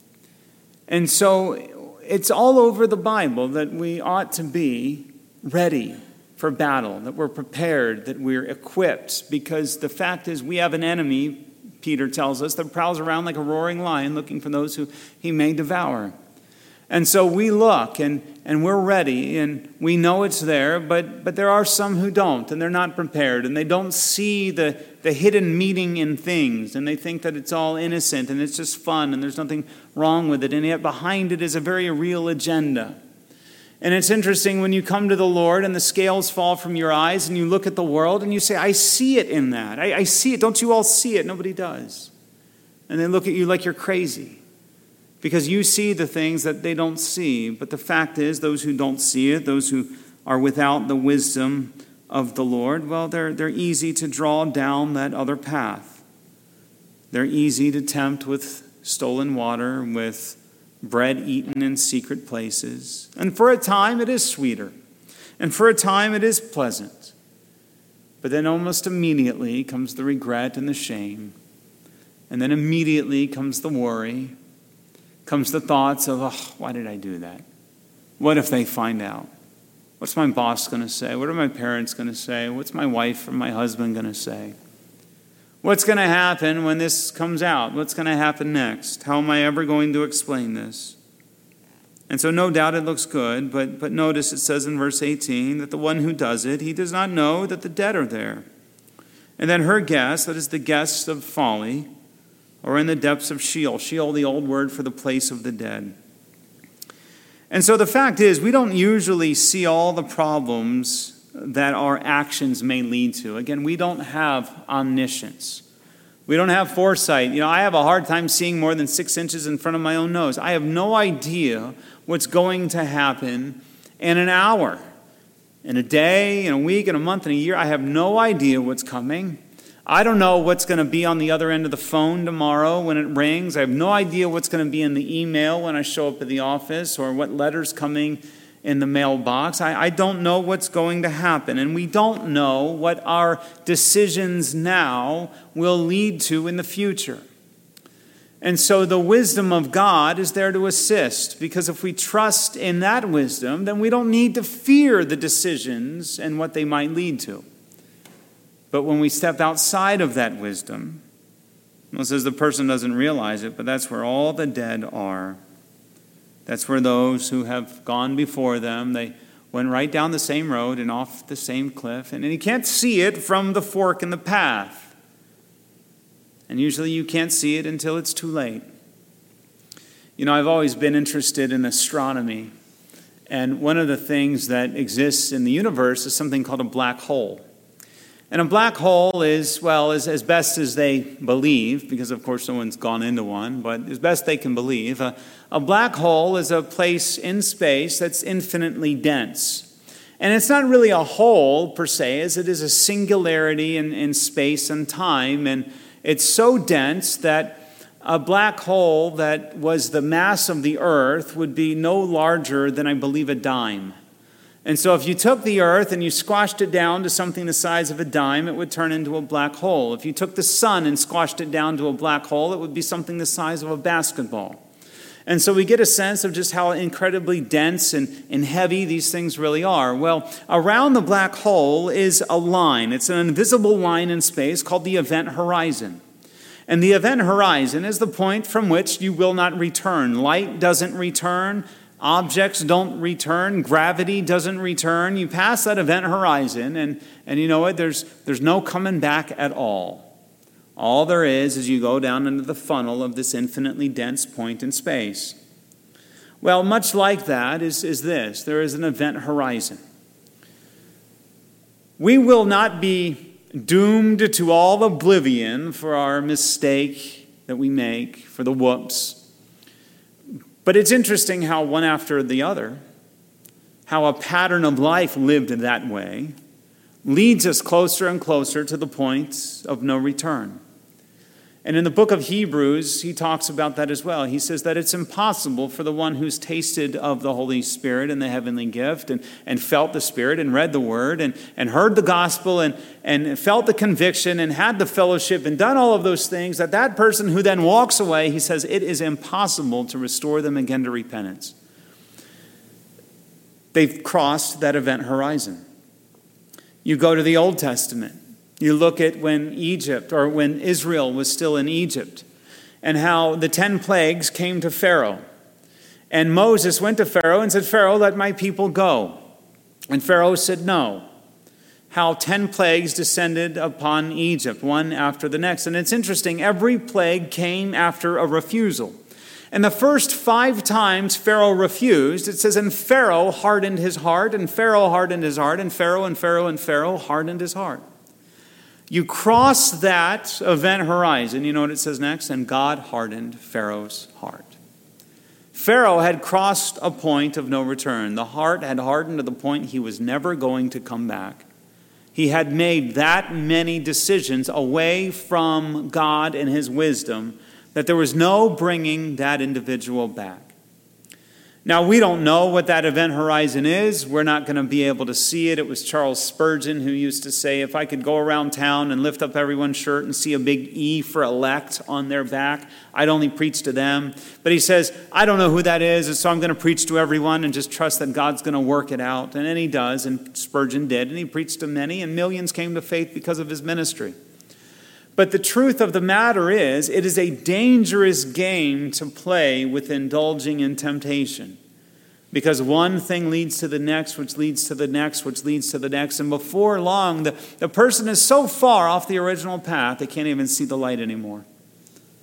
And so it's all over the Bible that we ought to be ready for battle, that we're prepared, that we're equipped, because the fact is we have an enemy, Peter tells us, that prowls around like a roaring lion looking for those who he may devour. And so we look and, and we're ready and we know it's there, but, but there are some who don't, and they're not prepared, and they don't see the, the hidden meaning in things, and they think that it's all innocent and it's just fun and there's nothing wrong with it, and yet behind it is a very real agenda. And it's interesting when you come to the Lord and the scales fall from your eyes and you look at the world and you say, I see it in that. I, I see it. Don't you all see it? Nobody does. And they look at you like you're crazy, because you see the things that they don't see. But the fact is, those who don't see it, those who are without the wisdom of the Lord, well, they're, they're easy to draw down that other path. They're easy to tempt with stolen water, with bread eaten in secret places. And for a time, it is sweeter. And for a time, it is pleasant. But then almost immediately comes the regret and the shame. And then immediately comes the worry. Comes the thoughts of, oh, why did I do that? What if they find out? What's my boss going to say? What are my parents going to say? What's my wife or my husband going to say? What's going to happen when this comes out? What's going to happen next? How am I ever going to explain this? And so no doubt it looks good, but, but notice it says in verse eighteen that the one who does it, he does not know that the dead are there. And then her guests, that is the guests of folly, or in the depths of Sheol. Sheol, the old word for the place of the dead. And so the fact is, we don't usually see all the problems that our actions may lead to. Again, we don't have omniscience. We don't have foresight. You know, I have a hard time seeing more than six inches in front of my own nose. I have no idea what's going to happen in an hour, in a day, in a week, in a month, in a year. I have no idea what's coming. I don't know what's going to be on the other end of the phone tomorrow when it rings. I have no idea what's going to be in the email when I show up at the office, or what letter's coming in the mailbox. I, I don't know what's going to happen. And we don't know what our decisions now will lead to in the future. And so the wisdom of God is there to assist, because if we trust in that wisdom, then we don't need to fear the decisions and what they might lead to. But when we step outside of that wisdom, well, it says the person doesn't realize it, but that's where all the dead are. That's where those who have gone before them, they went right down the same road and off the same cliff. And you can't see it from the fork in the path. And usually you can't see it until it's too late. You know, I've always been interested in astronomy. And one of the things that exists in the universe is something called a black hole. And a black hole is, well, is as best as they believe, because of course no one's gone into one, but as best they can believe, a, a black hole is a place in space that's infinitely dense. And it's not really a hole per se, as it is a singularity in, in space and time. And it's so dense that a black hole that was the mass of the earth would be no larger than, I believe, a dime. And so if you took the earth and you squashed it down to something the size of a dime, it would turn into a black hole. If you took the sun and squashed it down to a black hole, it would be something the size of a basketball. And so we get a sense of just how incredibly dense and, and heavy these things really are. Well, around the black hole is a line. It's an invisible line in space called the event horizon. And the event horizon is the point from which you will not return. Light doesn't return. Objects don't return. Gravity doesn't return. You pass that event horizon, and, and you know what? There's, there's no coming back at all. All there is is you go down into the funnel of this infinitely dense point in space. Well, much like that is, is this. There is an event horizon. We will not be doomed to all oblivion for our mistake that we make, for the whoops. But it's interesting how one after the other, how a pattern of life lived that way, leads us closer and closer to the point of no return. And in the book of Hebrews, he talks about that as well. He says that it's impossible for the one who's tasted of the Holy Spirit and the heavenly gift and, and felt the Spirit and read the Word and, and heard the gospel and, and felt the conviction and had the fellowship and done all of those things, that that person who then walks away, he says it is impossible to restore them again to repentance. They've crossed that event horizon. You go to the Old Testament. You look at when Egypt, or when Israel was still in Egypt, and how the ten plagues came to Pharaoh. And Moses went to Pharaoh and said, Pharaoh, let my people go. And Pharaoh said no. How ten plagues descended upon Egypt, one after the next. And it's interesting, every plague came after a refusal. And the first five times Pharaoh refused, it says, and Pharaoh hardened his heart, and Pharaoh hardened his heart, and Pharaoh and Pharaoh and Pharaoh hardened his heart. You cross that event horizon, you know what it says next? And God hardened Pharaoh's heart. Pharaoh had crossed a point of no return. The heart had hardened to the point he was never going to come back. He had made that many decisions away from God and his wisdom that there was no bringing that individual back. Now, we don't know what that event horizon is. We're not going to be able to see it. It was Charles Spurgeon who used to say, if I could go around town and lift up everyone's shirt and see a big E for elect on their back, I'd only preach to them. But he says, I don't know who that is, and so I'm going to preach to everyone and just trust that God's going to work it out. And then he does, and Spurgeon did, and he preached to many, and millions came to faith because of his ministry. But the truth of the matter is, it is a dangerous game to play with indulging in temptation. Because one thing leads to the next, which leads to the next, which leads to the next. And before long, the, the person is so far off the original path, they can't even see the light anymore.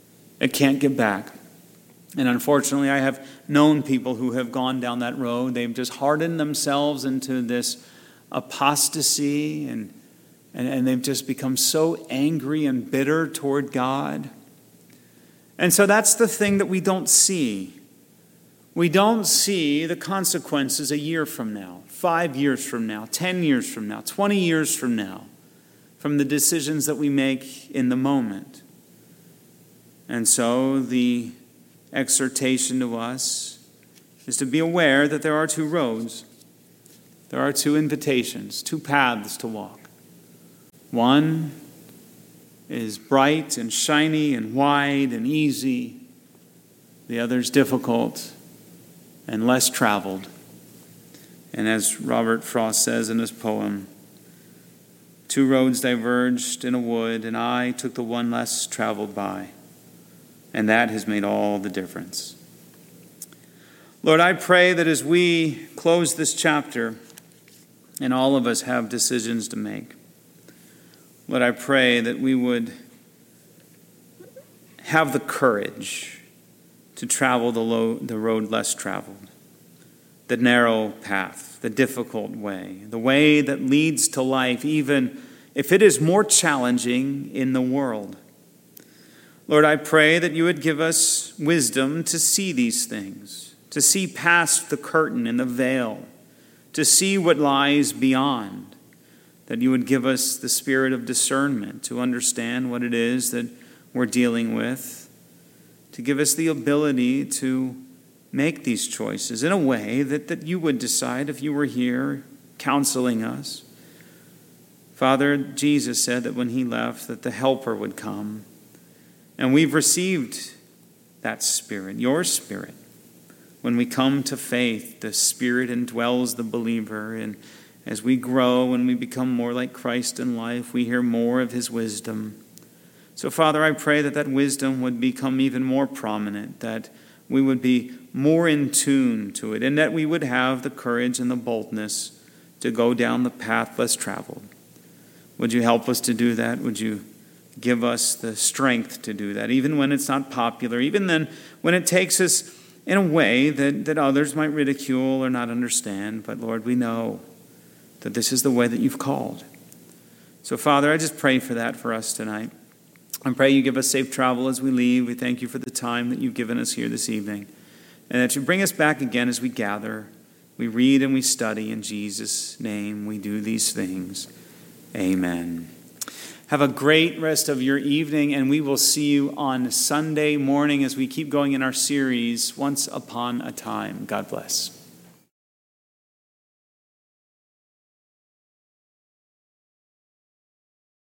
that can't get back. And unfortunately, I have known people who have gone down that road. They've just hardened themselves into this apostasy, and, and, and they've just become so angry and bitter toward God. And so that's the thing that we don't see. We don't see the consequences a year from now, five years from now, ten years from now, twenty years from now, from the decisions that we make in the moment. And so the exhortation to us is to be aware that there are two roads. There are two invitations, two paths to walk. One is bright and shiny and wide and easy. The other is difficult and less traveled. And as Robert Frost says in his poem, two roads diverged in a wood, and I took the one less traveled by. And that has made all the difference. Lord, I pray that as we close this chapter, and all of us have decisions to make, Lord, I pray that we would have the courage to travel the, low, the road less traveled, the narrow path, the difficult way, the way that leads to life, even if it is more challenging in the world. Lord, I pray that you would give us wisdom to see these things, to see past the curtain and the veil, to see what lies beyond, that you would give us the spirit of discernment to understand what it is that we're dealing with, to give us the ability to make these choices in a way that, that you would decide if you were here counseling us. Father, Jesus said that when he left, that the Helper would come. And we've received that Spirit, your Spirit. When we come to faith, the Spirit indwells the believer. And as we grow and we become more like Christ in life, we hear more of his wisdom. So, Father, I pray that that wisdom would become even more prominent, that we would be more in tune to it, and that we would have the courage and the boldness to go down the path less traveled. Would you help us to do that? Would you give us the strength to do that, even when it's not popular, even then when it takes us in a way that, that others might ridicule or not understand. But Lord, we know that this is the way that you've called. So Father, I just pray for that for us tonight. I pray you give us safe travel as we leave. We thank you for the time that you've given us here this evening. And that you bring us back again as we gather. We read and we study. In Jesus' name we do these things. Amen. Have a great rest of your evening, and we will see you on Sunday morning as we keep going in our series, Once Upon a Time. God bless.